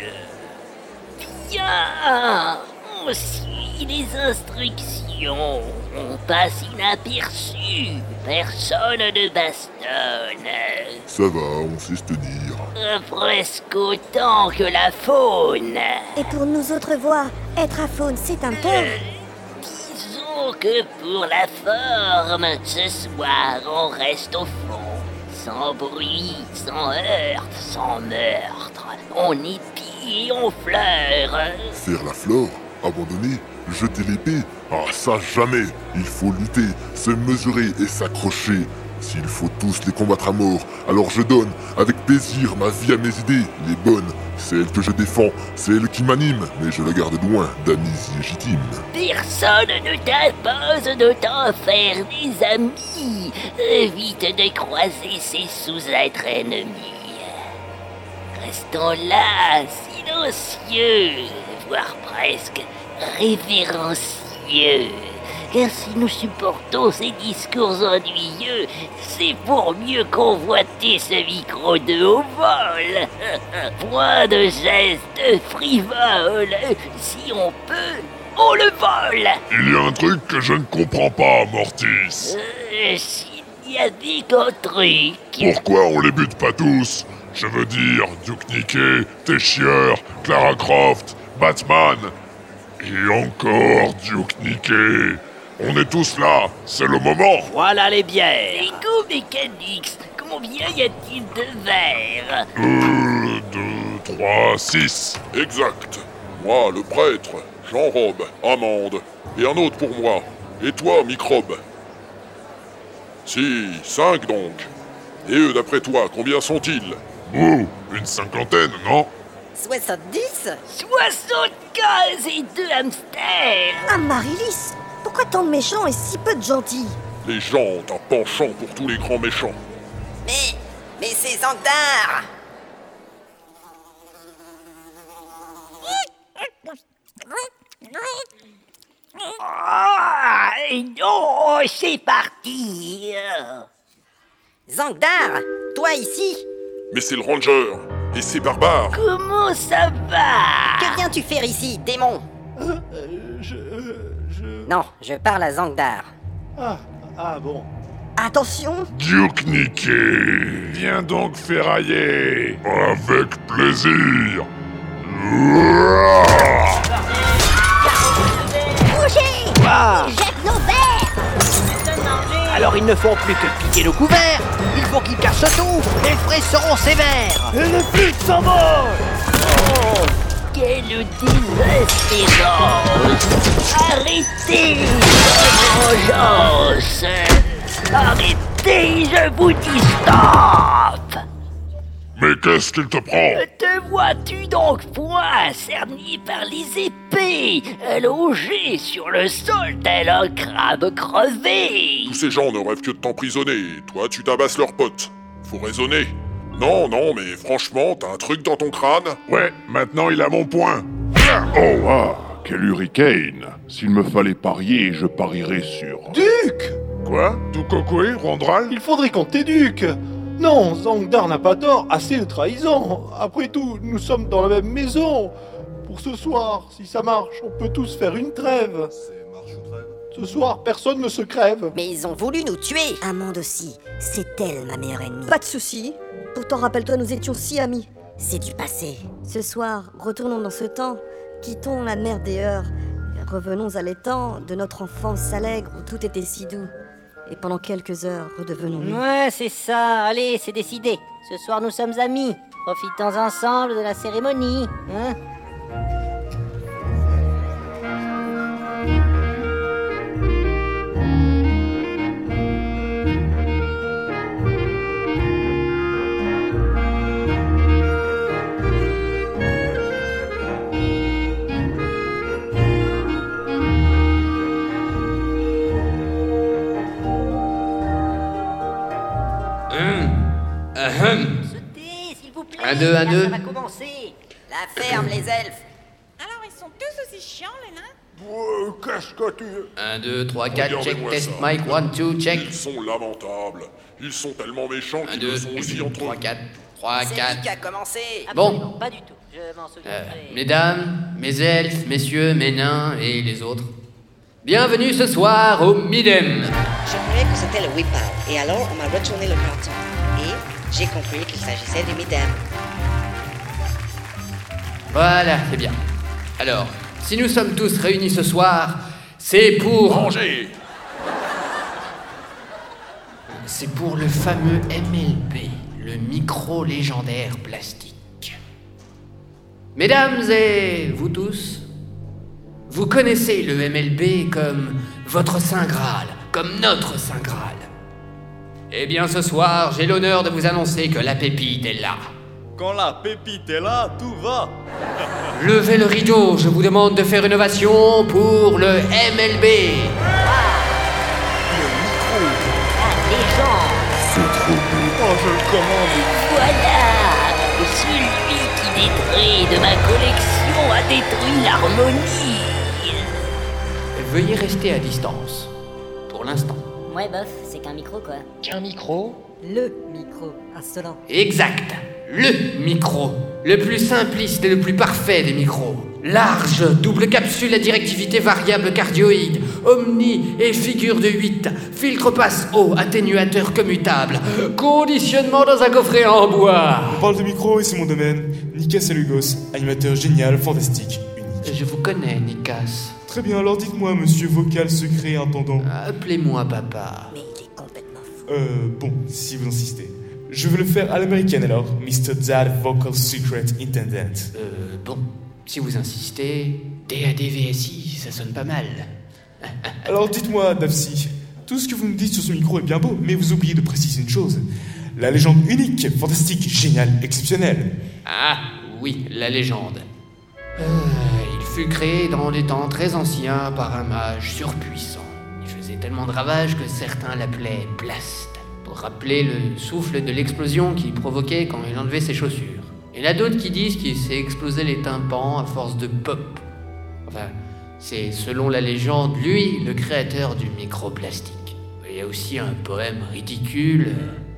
Bien. On suit les instructions. On passe inaperçu. Personne ne bastonne. Ça va, on sait se tenir. Presque autant que la faune. Et pour nous autres voix, être à faune, c'est un tort. Disons que pour la forme, ce soir, on reste au fond. Sans bruit, sans heurte, sans meurtre. On épie et on fleure. Faire la flore, abandonner, jeter l'épée, ah ça jamais. Il faut lutter, se mesurer et s'accrocher. S'il faut tous les combattre à mort, alors je donne avec plaisir ma vie à mes idées, les bonnes, celles que je défends, celles qui m'animent, mais je la garde loin d'amis illégitimes. Personne ne t'impose de t'en faire des amis. Évite de croiser ces sous-êtres ennemis. Restons là, silencieux, voire presque révérencieux. Car si nous supportons ces discours ennuyeux, c'est pour mieux convoiter ce micro de haut vol. Point de gestes frivoles, si on peut, on le vole. Il y a un truc que je ne comprends pas, Mortis. S'il y avait qu'un truc... Pourquoi on les bute pas tous? Je veux dire, Duke Nukem, Téchieur, Clara Croft, Batman... Et encore Duke Nukem. On est tous là, c'est le moment. Voilà les bières. Ego Mechanics, combien y a-t-il de verres? 2, 3, 6. Exact. Moi, le prêtre, Jean-Robe, Amande, et un autre pour moi. Et toi, Microbe. Si, 5 donc. Et eux, d'après toi, combien sont-ils? Oh, une 50aine, non? 70? 75 et 2 hamsters. Ah, Marilis, pourquoi tant de méchants et si peu de gentils? Les gens ont un penchant pour tous les grands méchants. Mais c'est Zangdar! Ah, non, c'est parti. Zangdar, toi ici? Mais c'est le Ranger, et c'est barbare. Comment ça va? Que viens-tu faire ici, démon? Non, je parle à Zangdar. Ah bon. Attention! Duke Nukem, viens donc ferrailler. Avec plaisir. Bougez! Ah. Ils jettent nos verres! Alors ils ne font plus que piquer le couvert. Il faut qu'ils cassent tout. Les frais seront sévères. Et les flics s'en vont! Oh, quelle désespérance! Arrêtez la vengeance! Arrêtez, je vous dis stop! Mais qu'est-ce qu'il te prend? Te vois-tu donc point cerné par les épées, allongé sur le sol tel un crabe crevé? Tous ces gens ne rêvent que de t'emprisonner. Toi, tu tabasses leurs potes. Faut raisonner. Non, mais franchement, t'as un truc dans ton crâne? Ouais, maintenant il a mon point. Oh, ah, quel hurricane. S'il me fallait parier, je parierais sur... Duc! Quoi? Tout cocoué, Rondral? Il faudrait qu'on t'éduque. Non, Zangdar n'a pas tort, assez de trahison. Après tout, nous sommes dans la même maison. Pour ce soir, si ça marche, on peut tous faire une trêve. Ce soir, personne ne se crève. Mais ils ont voulu nous tuer. Amande aussi, c'est elle ma meilleure ennemie. Pas de soucis. Pourtant, rappelle-toi, nous étions si amis. C'est du passé. Ce soir, retournons dans ce temps, quittons la mer des heures, et revenons à l'étang de notre enfance allègre où tout était si doux. Et pendant quelques heures, redevenons-nous. Ouais, c'est ça. Allez, c'est décidé. Ce soir, nous sommes amis. Profitons ensemble de la cérémonie. Hein? Sautez, s'il vous plaît. 1, 2, 1, 2. Ça va commencer. La ferme, les elfes. Alors, ils sont tous aussi chiants, les nains? Qu'est-ce que tu... 1, 2, 3, 4, check, Regardez-moi test, ça. mic, 1, 2, check. Ils sont lamentables. Ils sont tellement méchants 1, qu'ils 2, le sont aussi entre 3, eux. 4, 3, C'est 4. lui qui a commencé. Bon. Pas du tout. Je m'en souviendrai. Mesdames, mes elfes, messieurs, mes nains et les autres, bienvenue ce soir au Midem. Je croyais que c'était le Whip-Out, et alors on m'a retourné le carton. Et j'ai compris qu'il s'agissait du Midem. Voilà, c'est bien. Alors, si nous sommes tous réunis ce soir, c'est pour... Manger. C'est pour le fameux MLB, le micro légendaire plastique. Mesdames et vous tous, vous connaissez le MLB comme votre Saint Graal, comme notre Saint Graal. Eh bien ce soir, j'ai l'honneur de vous annoncer que la pépite est là. Quand la pépite est là, tout va. Levez le rideau, je vous demande de faire une ovation pour le MLB. C'est trop beau. Oh, je le commande. Voilà. Celui qui détruit de ma collection a détruit l'harmonie. Veuillez rester à distance, pour l'instant. Ouais, bof, c'est qu'un micro, quoi. Qu'un micro? Le micro, insolent. Exact, le micro, le plus simpliste et le plus parfait des micros. Large, double capsule à directivité variable cardioïde, omni et figure de 8, filtre passe-eau, atténuateur commutable, conditionnement dans un coffret en bois. On parle de micro et c'est mon domaine. Nikas Alugos, animateur génial, fantastique, unique. Je vous connais, Nikas. Très bien, alors dites-moi, monsieur vocal secret intendant. Appelez-moi papa. Mais il est complètement fou. Bon, si vous insistez. Je veux le faire à l'américaine alors, Mr. Dad Vocal Secret Intendant. Bon, si vous insistez, DADVSI, ça sonne pas mal. Alors dites-moi, Dapsy, tout ce que vous me dites sur ce micro est bien beau, mais vous oubliez de préciser une chose. La légende unique, fantastique, géniale, exceptionnelle. Ah, oui, la légende. Il fut créé dans des temps très anciens par un mage surpuissant. Il faisait tellement de ravages que certains l'appelaient Blast, pour rappeler le souffle de l'explosion qu'il provoquait quand il enlevait ses chaussures. Il y en a d'autres qui disent qu'il s'est explosé les tympans à force de pop. Enfin, c'est selon la légende, lui, le créateur du microplastique. Il y a aussi un poème ridicule.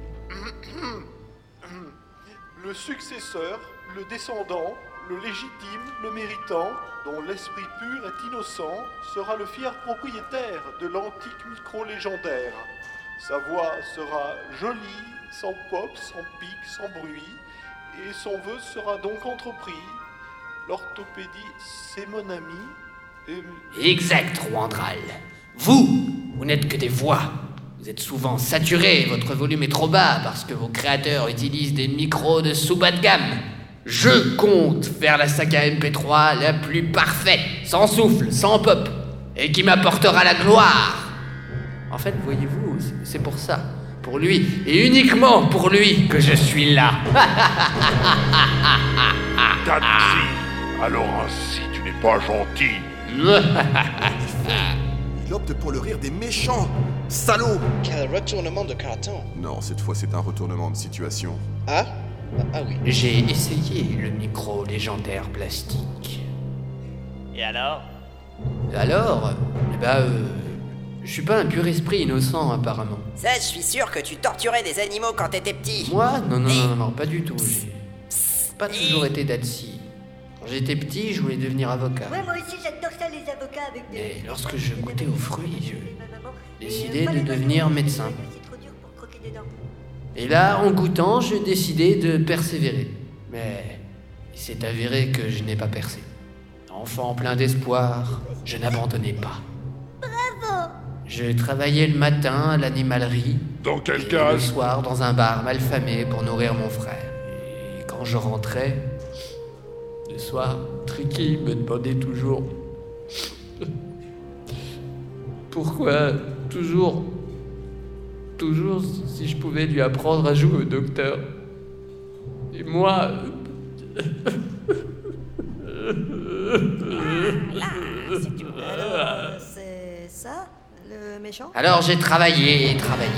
Le successeur, le descendant, le légitime, le méritant, dont l'esprit pur est innocent, sera le fier propriétaire de l'antique micro légendaire. Sa voix sera jolie, sans pop, sans pic, sans bruit, et son vœu sera donc entrepris. L'orthopédie, c'est mon ami. Exact, Rouandral. Vous n'êtes que des voix. Vous êtes souvent saturés, votre volume est trop bas parce que vos créateurs utilisent des micros de sous-bas de gamme. Je compte faire la saga MP3 la plus parfaite, sans souffle, sans pop, et qui m'apportera la gloire. En fait, voyez-vous, c'est pour ça, pour lui, et uniquement pour lui, que je suis là. Dapsy, alors ainsi tu n'es pas gentil. Il opte pour le rire des méchants. Salaud! Quel retournement de carton. Non, cette fois c'est un retournement de situation. Ah? Ah oui. J'ai essayé le micro légendaire plastique. Et alors? Alors, je suis pas un pur esprit innocent apparemment. Ça, je suis sûr que tu torturais des animaux quand t'étais petit. Moi? Non, pas du tout. J'ai pas toujours été Datsy. Quand j'étais petit, je voulais devenir avocat. Ouais, moi aussi j'adore ça, les avocats avec des... Et lorsque je goûtais aux fruits, je décidais de devenir médecin. Et là, en goûtant, j'ai décidé de persévérer. Mais il s'est avéré que je n'ai pas percé. Enfant plein d'espoir, je n'abandonnais pas. Bravo! Je travaillais le matin à l'animalerie. Dans quel et cage? le soir, dans un bar malfamé pour nourrir mon frère. Et quand je rentrais, le soir, Tricky me demandait toujours... Pourquoi toujours si je pouvais lui apprendre à jouer au docteur. Et moi... Alors, c'est ça, le méchant? Alors j'ai travaillé.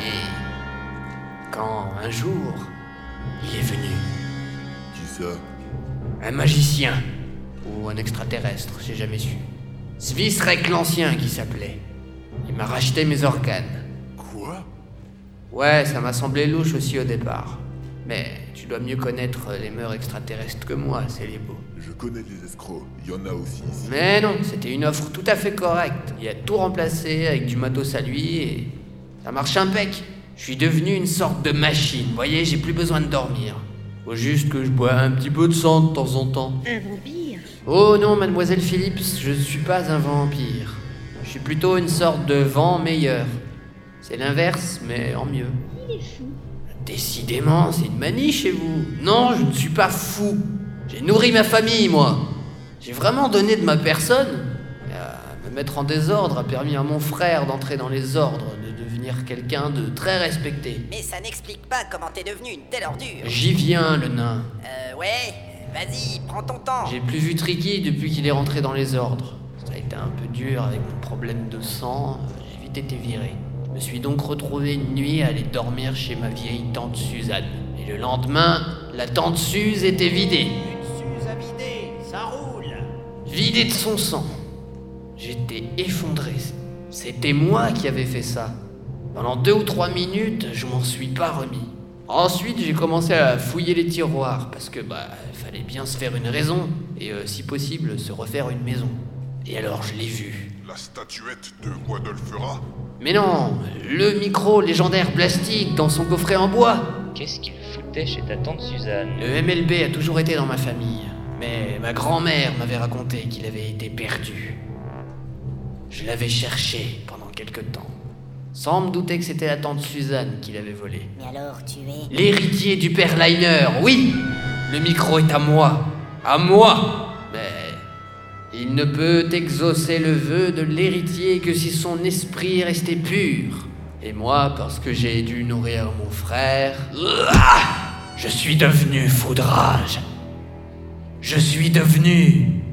Quand un jour, il est venu. Qui ça? Un magicien. Ou un extraterrestre, j'ai jamais su. Svisrek l'Ancien qui s'appelait. Il m'a racheté mes organes. Quoi? Ouais, ça m'a semblé louche aussi au départ. Mais tu dois mieux connaître les mœurs extraterrestres que moi, Célibo. Je connais les escrocs, il y en a aussi ici. Mais non, c'était une offre tout à fait correcte. Il a tout remplacé avec du matos à lui et ça marche impec. Je suis devenu une sorte de machine, vous voyez, j'ai plus besoin de dormir. Faut juste que je bois un petit peu de sang de temps en temps. Un vampire? Oh non, mademoiselle Phillips, je suis pas un vampire. Je suis plutôt une sorte de vent meilleur. C'est l'inverse, mais en mieux. Il est fou. Décidément, c'est une manie chez vous. Non, je ne suis pas fou. J'ai nourri ma famille, moi. J'ai vraiment donné de ma personne. Me mettre en désordre a permis à mon frère d'entrer dans les ordres, de devenir quelqu'un de très respecté. Mais ça n'explique pas comment t'es devenu une telle ordure. J'y viens, le nain. Ouais, vas-y, prends ton temps. J'ai plus vu Tricky depuis qu'il est rentré dans les ordres. Ça a été un peu dur avec mon problème de sang, j'ai vite été viré. Je me suis donc retrouvé une nuit à aller dormir chez ma vieille tante Suzanne. Et le lendemain, la tante Suze était vidée. Une Suze à vider, ça roule. Vidée de son sang. J'étais effondré. C'était moi qui avais fait ça. Pendant 2 ou 3 minutes, je m'en suis pas remis. Ensuite, j'ai commencé à fouiller les tiroirs, parce que, fallait bien se faire une raison, et si possible, se refaire une maison. Et alors, je l'ai vu. La statuette de Guadolfera? Mais non, le micro légendaire plastique dans son coffret en bois. Qu'est-ce qu'il foutait chez ta tante Suzanne? Le MLB a toujours été dans ma famille, mais ma grand-mère m'avait raconté qu'il avait été perdu. Je l'avais cherché pendant quelque temps, sans me douter que c'était la tante Suzanne qui l'avait volé. Mais alors, tu es... L'héritier du père Liner, oui! Le micro est à moi. À moi! Mais il ne peut exaucer le vœu de l'héritier que si son esprit restait pur. Et moi, parce que j'ai dû nourrir mon frère, je suis devenu Foudrage. Je suis devenu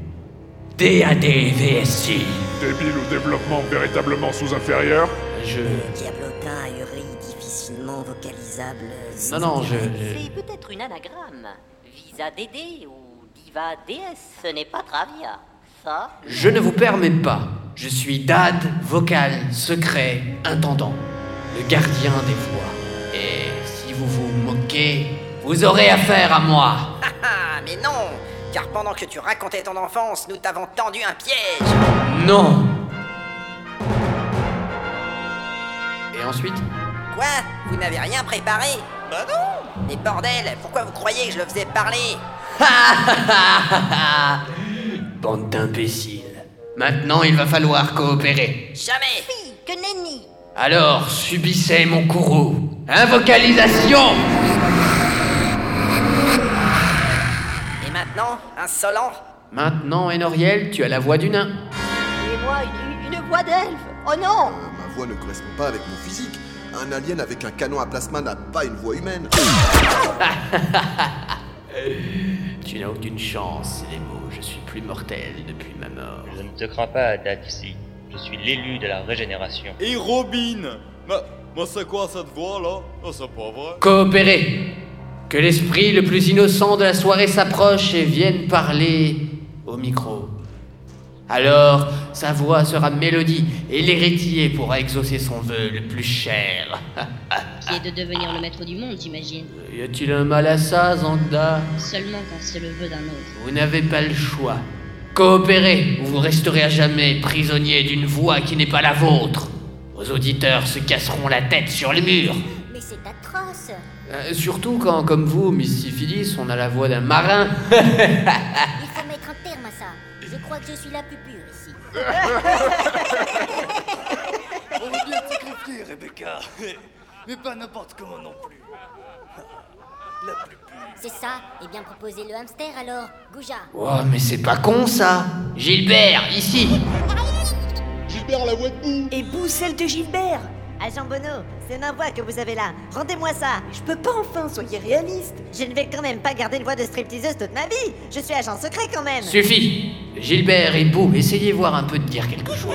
DADVSI. Débile ou développement véritablement sous-inférieur? Diablotin, Uri, difficilement vocalisable. Non, C'est peut-être une anagramme. Visa DD ou Diva DS, ce n'est pas Travia. Ça... Je ne vous permets pas. Je suis Dad, vocal, secret, intendant. Le gardien des voix. Et si vous vous moquez, vous aurez affaire à moi. Mais non, car pendant que tu racontais ton enfance, nous t'avons tendu un piège. Non. Et ensuite? Quoi? Vous n'avez rien préparé? Bah non. Mais bordel, pourquoi vous croyez que je le faisais parler? Bande d'imbéciles. Maintenant, il va falloir coopérer. Jamais. Fille, que nenni. Alors, subissez mon courroux. Invocalisation! Et maintenant, insolent? Maintenant, Enoriel, tu as la voix du nain. Et moi, une voix d'elfe. Oh non! Ma voix ne correspond pas avec mon physique. Un alien avec un canon à plasma n'a pas une voix humaine. Tu n'as aucune chance, les mots. Je suis plus mortel depuis ma mort. Je ne te crains pas, Dadfsi. Je suis l'élu de la régénération. Et Robin! Mais c'est quoi cette voix là? Oh, c'est pas vrai. Coopérez! Que l'esprit le plus innocent de la soirée s'approche et vienne parler au micro. Alors, sa voix sera mélodie et l'héritier pourra exaucer son vœu le plus cher. Qui est de devenir le maître du monde, j'imagine. Y a-t-il un mal à ça, Zangda? Seulement quand c'est le vœu d'un autre. Vous n'avez pas le choix. Coopérez ou vous resterez à jamais prisonnier d'une voix qui n'est pas la vôtre. Vos auditeurs se casseront la tête sur les murs. Mais c'est atroce. Surtout quand, comme vous, Miss Syphilis, on a la voix d'un marin. Il faut mettre un terme à ça. Je crois que je suis la plus pure ici. On veut bien te sacrifier, Rebecca. Mais pas n'importe comment non plus. La plus pure. C'est ça. Et bien proposer le hamster alors, Gouja. Oh, mais c'est pas con ça. Gilbert, ici. Gilbert, la voix de Bou. Et Bou, celle de Gilbert. Agent Bono, c'est ma voix que vous avez là. Rendez-moi ça. Je peux pas enfin, soyez réaliste. Je ne vais quand même pas garder une voix de stripteaseuse toute ma vie. Je suis agent secret quand même. Suffit. Gilbert et Bou, essayez voir un peu de dire quelque chose.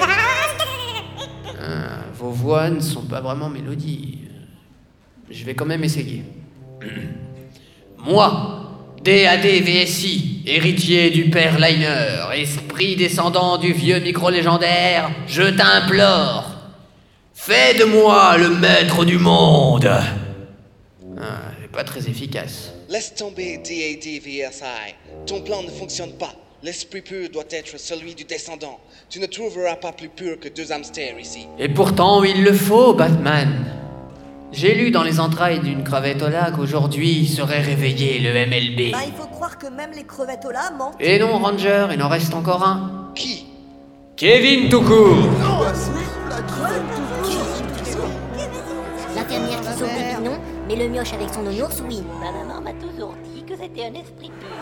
Vos voix ne sont pas vraiment mélodies. Je vais quand même essayer. Moi, DADVSI, héritier du père Liner, esprit descendant du vieux micro légendaire, je t'implore, fais de moi le maître du monde. Pas très efficace. Laisse tomber DADVSI. Ton plan ne fonctionne pas. L'esprit pur doit être celui du descendant. Tu ne trouveras pas plus pur que deux hamsters ici. Et pourtant, il le faut, Batman. J'ai lu dans les entrailles d'une crevette au lac qu'aujourd'hui serait réveillé le MLB. Bah, il faut croire que même les crevettes au lait mentent. Et non, Ranger, il en reste encore un. Qui? Kevin tout court. L'infirmière qui sauve des pignons, mais le mioche avec son nounours, oui. Ma maman m'a toujours dit que c'était un esprit pur.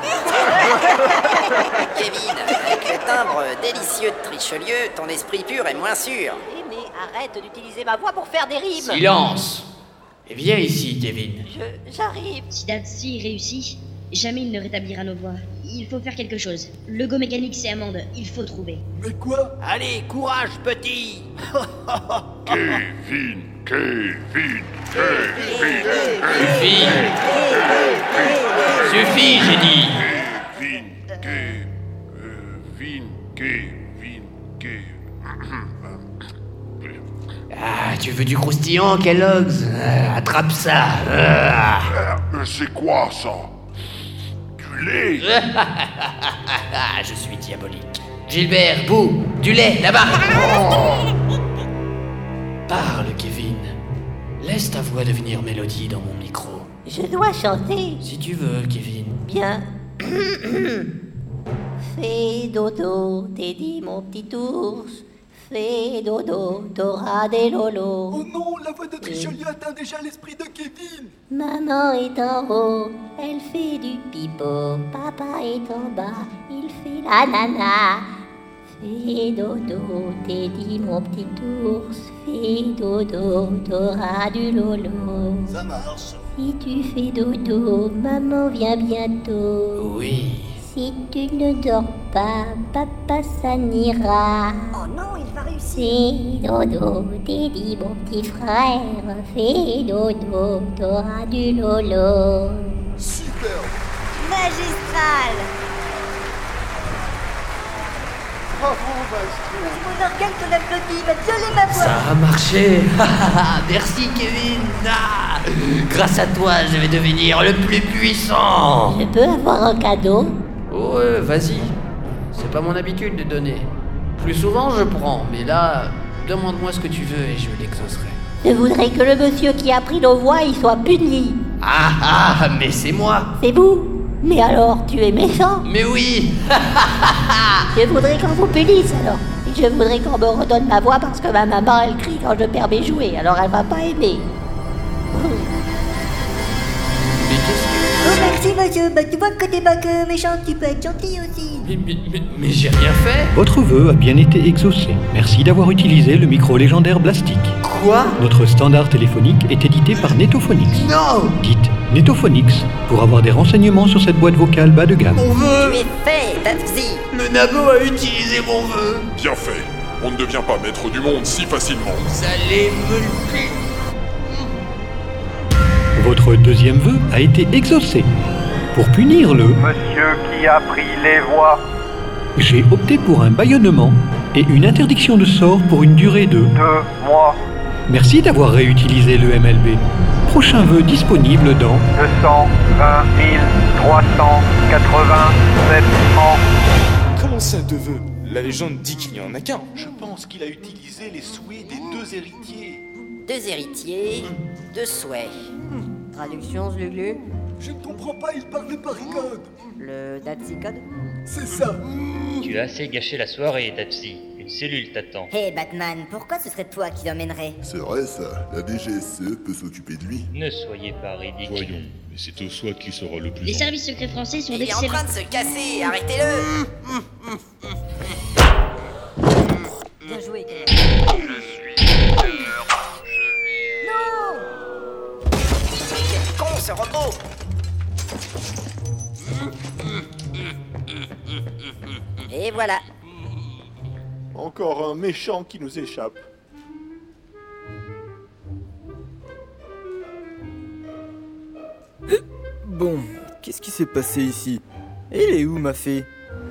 Kevin, avec le timbre délicieux de Trichelieu, ton esprit pur est moins sûr. Eh mais arrête d'utiliser ma voix pour faire des rimes. Silence. Et viens ici, Kevin. J'arrive. Si Datsy réussit, jamais il ne rétablira nos voix. Il faut faire quelque chose. Le go mécanique, c'est amende. Il faut trouver. Mais quoi? Allez, courage, petit. Kevin. Suffit, j'ai dit. Ah, tu veux du croustillant, Kellogg's? Attrape ça. C'est quoi ça? Du lait? Je suis diabolique. Gilbert, Bou, du lait, là-bas. Parle, Kevin. Laisse ta voix devenir mélodie dans mon micro. Je dois chanter. Si tu veux, Kevin. Bien. Fais dodo, t'es dit mon petit ours. Fais dodo, t'auras des lolos. Oh non, la voix de Trichelieu atteint déjà l'esprit de Kevin. Maman est en haut, elle fait du pipeau. Papa est en bas, il fait la nana. Fais dodo, t'es dit mon petit ours. Fais dodo, t'auras du lolo. Ça marche. Si tu fais dodo, maman vient bientôt. Oui. Si tu ne dors pas, papa ça n'ira. Oh non, il va réussir. Fais dodo, t'es dit mon petit frère. Fais dodo, t'auras du lolo. Super. Magistral. Bravo, maestro. C'est mon organe qu'on applaudit, va violer ma voix. Ça a marché. Merci, Kevin. Grâce à toi, je vais devenir le plus puissant. Je peux avoir un cadeau? Ouais, vas-y. C'est pas mon habitude de donner. Plus souvent, je prends, mais là, demande-moi ce que tu veux et je l'exaucerai. Je voudrais que le monsieur qui a pris nos voix, il soit puni. Ah, mais c'est moi. C'est vous? Mais alors, tu es méchant? Mais oui. Je voudrais qu'on vous punisse alors. Et je voudrais qu'on me redonne ma voix parce que ma maman, elle crie quand je perds mes jouets, alors elle va pas aimer. Oh merci monsieur, bah tu vois que t'es pas que méchant, tu peux être gentil aussi. Mais j'ai rien fait. Votre vœu a bien été exaucé. Merci d'avoir utilisé le micro légendaire Blastic. Quoi? Notre standard téléphonique est édité par Netophonix. Non. Dites Netophonix pour avoir des renseignements sur cette boîte vocale bas de gamme. Mon vœu. Tu es fait, Datsy. Le nabo a utilisé mon vœu. Bien fait. On ne devient pas maître du monde si facilement. Vous allez me le piquer. Votre deuxième vœu a été exaucé. Pour punir le monsieur qui a pris les voix, j'ai opté pour un bâillonnement et une interdiction de sort pour une durée de 2 mois, Merci d'avoir réutilisé le MLB. Prochain vœu disponible dans 220 387 ans. Comment ça, deux vœux? La légende dit qu'il n'y en a qu'un. Je pense qu'il a utilisé les souhaits des deux héritiers. Deux héritiers, deux souhaits. Traduction, Zluglu. Je ne comprends pas, il parle de paricode. Le Datsy Code. C'est ça. Tu as assez gâché la soirée, Datsy. Une cellule t'attend. Hé Batman, pourquoi ce serait toi qui l'emmènerais? C'est vrai ça, la DGSE peut s'occuper de lui. Ne soyez pas ridicule. Voyons, mais c'est au soi qui sera le plus... Les services secrets français sont Il est en d'excellents. train de se casser, arrêtez-le. Bien joué. Non. Quel con ce robot. Et voilà. Encore un méchant qui nous échappe. Bon, Qu'est-ce qui s'est passé ici? Et il est où, ma fée?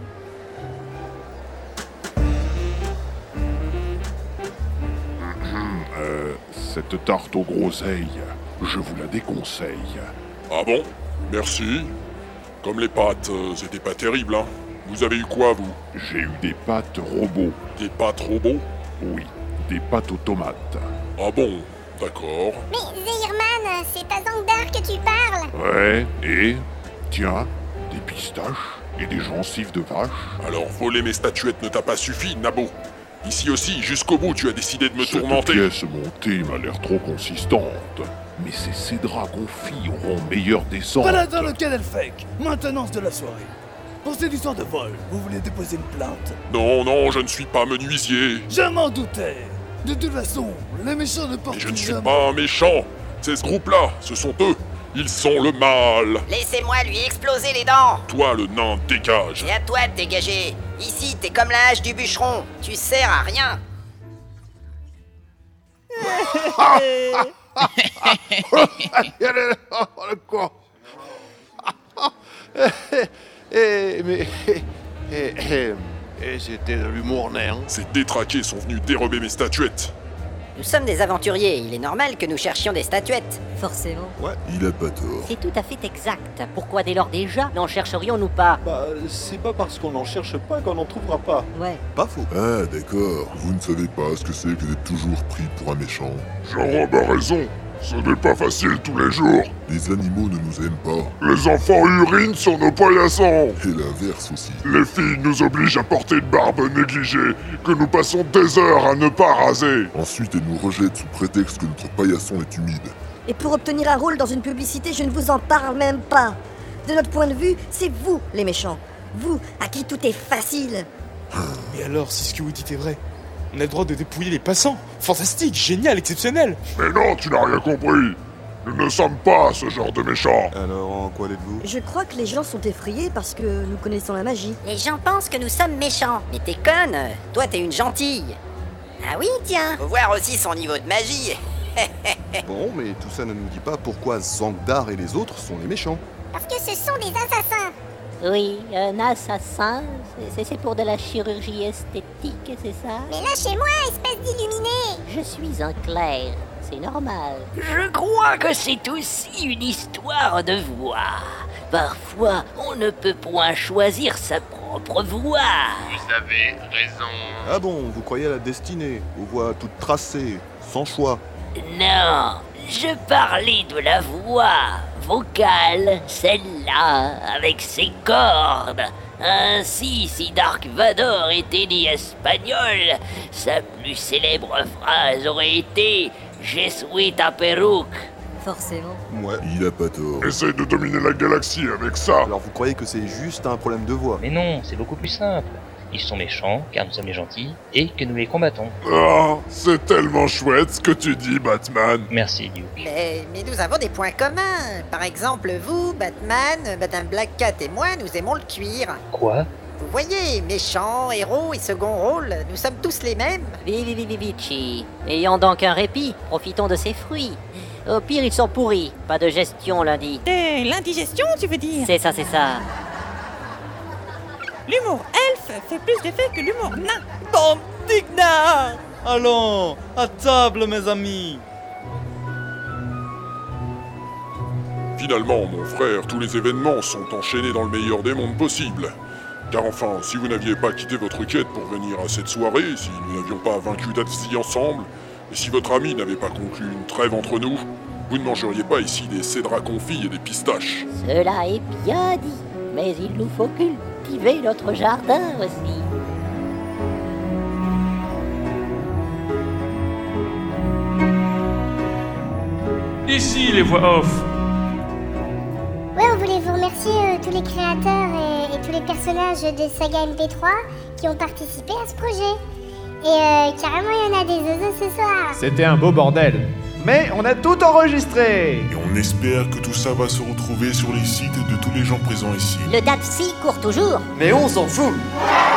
Cette tarte aux groseilles, je vous la déconseille. Ah bon? Merci. Comme les pâtes, c'était pas terrible, hein. Vous avez eu quoi, vous? J'ai eu des pâtes robots. Des pâtes robots? Oui, des pâtes aux tomates. Ah bon? D'accord. Mais Zehirman, c'est à Zangdar que tu parles. Ouais, et... Tiens, des pistaches et des gencives de vache. Alors, voler mes statuettes ne t'a pas suffi, Nabo? Ici aussi, jusqu'au bout, tu as décidé de me tourmenter. Cette pièce montée m'a l'air trop consistante. Mais ces cédrats confits auront meilleure descente. Paladin le Cadelfec, maintenance de la soirée. Pour cette histoire de vol, vous voulez déposer une plainte? Non, non, je ne suis pas menuisier. Je m'en doutais. De toute façon, les méchants ne portent Mais je ne suis jamais... pas un méchant. C'est ce groupe-là, ce sont eux. Ils sont le mal. Laissez-moi lui exploser les dents. Toi, le nain, dégage. Et à toi de dégager. Ici, t'es comme la hache du bûcheron. Tu sers à rien. Le con. C'était de l'humour nain. Ces détraqués sont venus dérober mes statuettes. Nous sommes des aventuriers, il est normal que nous cherchions des statuettes. Forcément. Ouais, il a pas tort. C'est tout à fait exact. Pourquoi dès lors déjà n'en chercherions-nous pas? Bah, c'est pas parce qu'on n'en cherche pas qu'on n'en trouvera pas. Ouais. Pas faux. Ah, d'accord. Vous ne savez pas ce que c'est que d'être toujours pris pour un méchant. Jérôme a raison. Ce n'est pas facile tous les jours. Les animaux ne nous aiment pas. Les enfants urinent sur nos paillassons. Et l'inverse aussi. Les filles nous obligent à porter une barbe négligée, que nous passons des heures à ne pas raser. Ensuite, elles nous rejettent sous prétexte que notre paillasson est humide. Et pour obtenir un rôle dans une publicité, je ne vous en parle même pas. De notre point de vue, c'est vous les méchants. Vous, à qui tout est facile. Et alors, si ce que vous dites est vrai, on a le droit de dépouiller les passants. Fantastique, génial, exceptionnel. Mais non, tu n'as rien compris. Nous ne sommes pas ce genre de méchants. Alors, en quoi l'êtes-vous? Je crois que les gens sont effrayés parce que nous connaissons la magie. Les gens pensent que nous sommes méchants. Mais t'es conne. Toi, t'es une gentille. Ah oui, tiens. Faut voir aussi son niveau de magie. Bon, mais tout ça ne nous dit pas pourquoi Zangdar et les autres sont les méchants. Parce que ce sont des assassins. Oui, un assassin, c'est pour de la chirurgie esthétique, c'est ça? Mais lâchez-moi, espèce d'illuminé. Je suis un clerc, c'est normal. Je crois que c'est aussi une histoire de voix. Parfois, on ne peut point choisir sa propre voix. Vous avez raison. Ah bon, vous croyez à la destinée, aux voies toutes tracées, sans choix? Non, je parlais de la voix vocale, celle-là, avec ses cordes. Ainsi, si Dark Vador était né espagnol, sa plus célèbre phrase aurait été « Je suis ta perruque ». Forcément. Ouais, il a pas tort. Essaye de dominer la galaxie avec ça. Alors vous croyez que c'est juste un problème de voix? Mais non, c'est beaucoup plus simple. Ils sont méchants, car nous sommes les gentils, et que nous les combattons. Ah, c'est tellement chouette ce que tu dis, Batman. Merci, Duke. Mais nous avons des points communs. Par exemple, vous, Batman, Madame Black Cat et moi, nous aimons le cuir. Quoi? Vous voyez, méchants, héros et second rôle, nous sommes tous les mêmes. Vici. Ayons donc un répit, profitons de ces fruits. Au pire, ils sont pourris. Pas de gestion lundi. L'indigestion, tu veux dire? C'est ça. L'humour elfe fait plus d'effet que l'humour nain. Bande d'ignards! Allons, à table, mes amis. Finalement, mon frère, tous les événements sont enchaînés dans le meilleur des mondes possibles. Car enfin, si vous n'aviez pas quitté votre quête pour venir à cette soirée, si nous n'avions pas vaincu Dafsi ensemble, et si votre ami n'avait pas conclu une trêve entre nous, vous ne mangeriez pas ici des cédrats confits et des pistaches. Cela est bien dit, mais il nous faut cultiver notre jardin aussi. Ici les voix off. Ouais, on voulait vous remercier tous les créateurs et tous les personnages de Saga MP3 qui ont participé à ce projet. Et carrément, il y en a des oiseaux ce soir. C'était un beau bordel. Mais on a tout enregistré. Et on espère que tout ça va se retrouver sur les sites de tous les gens présents ici. Le Dafsi court toujours. Mais on s'en fout.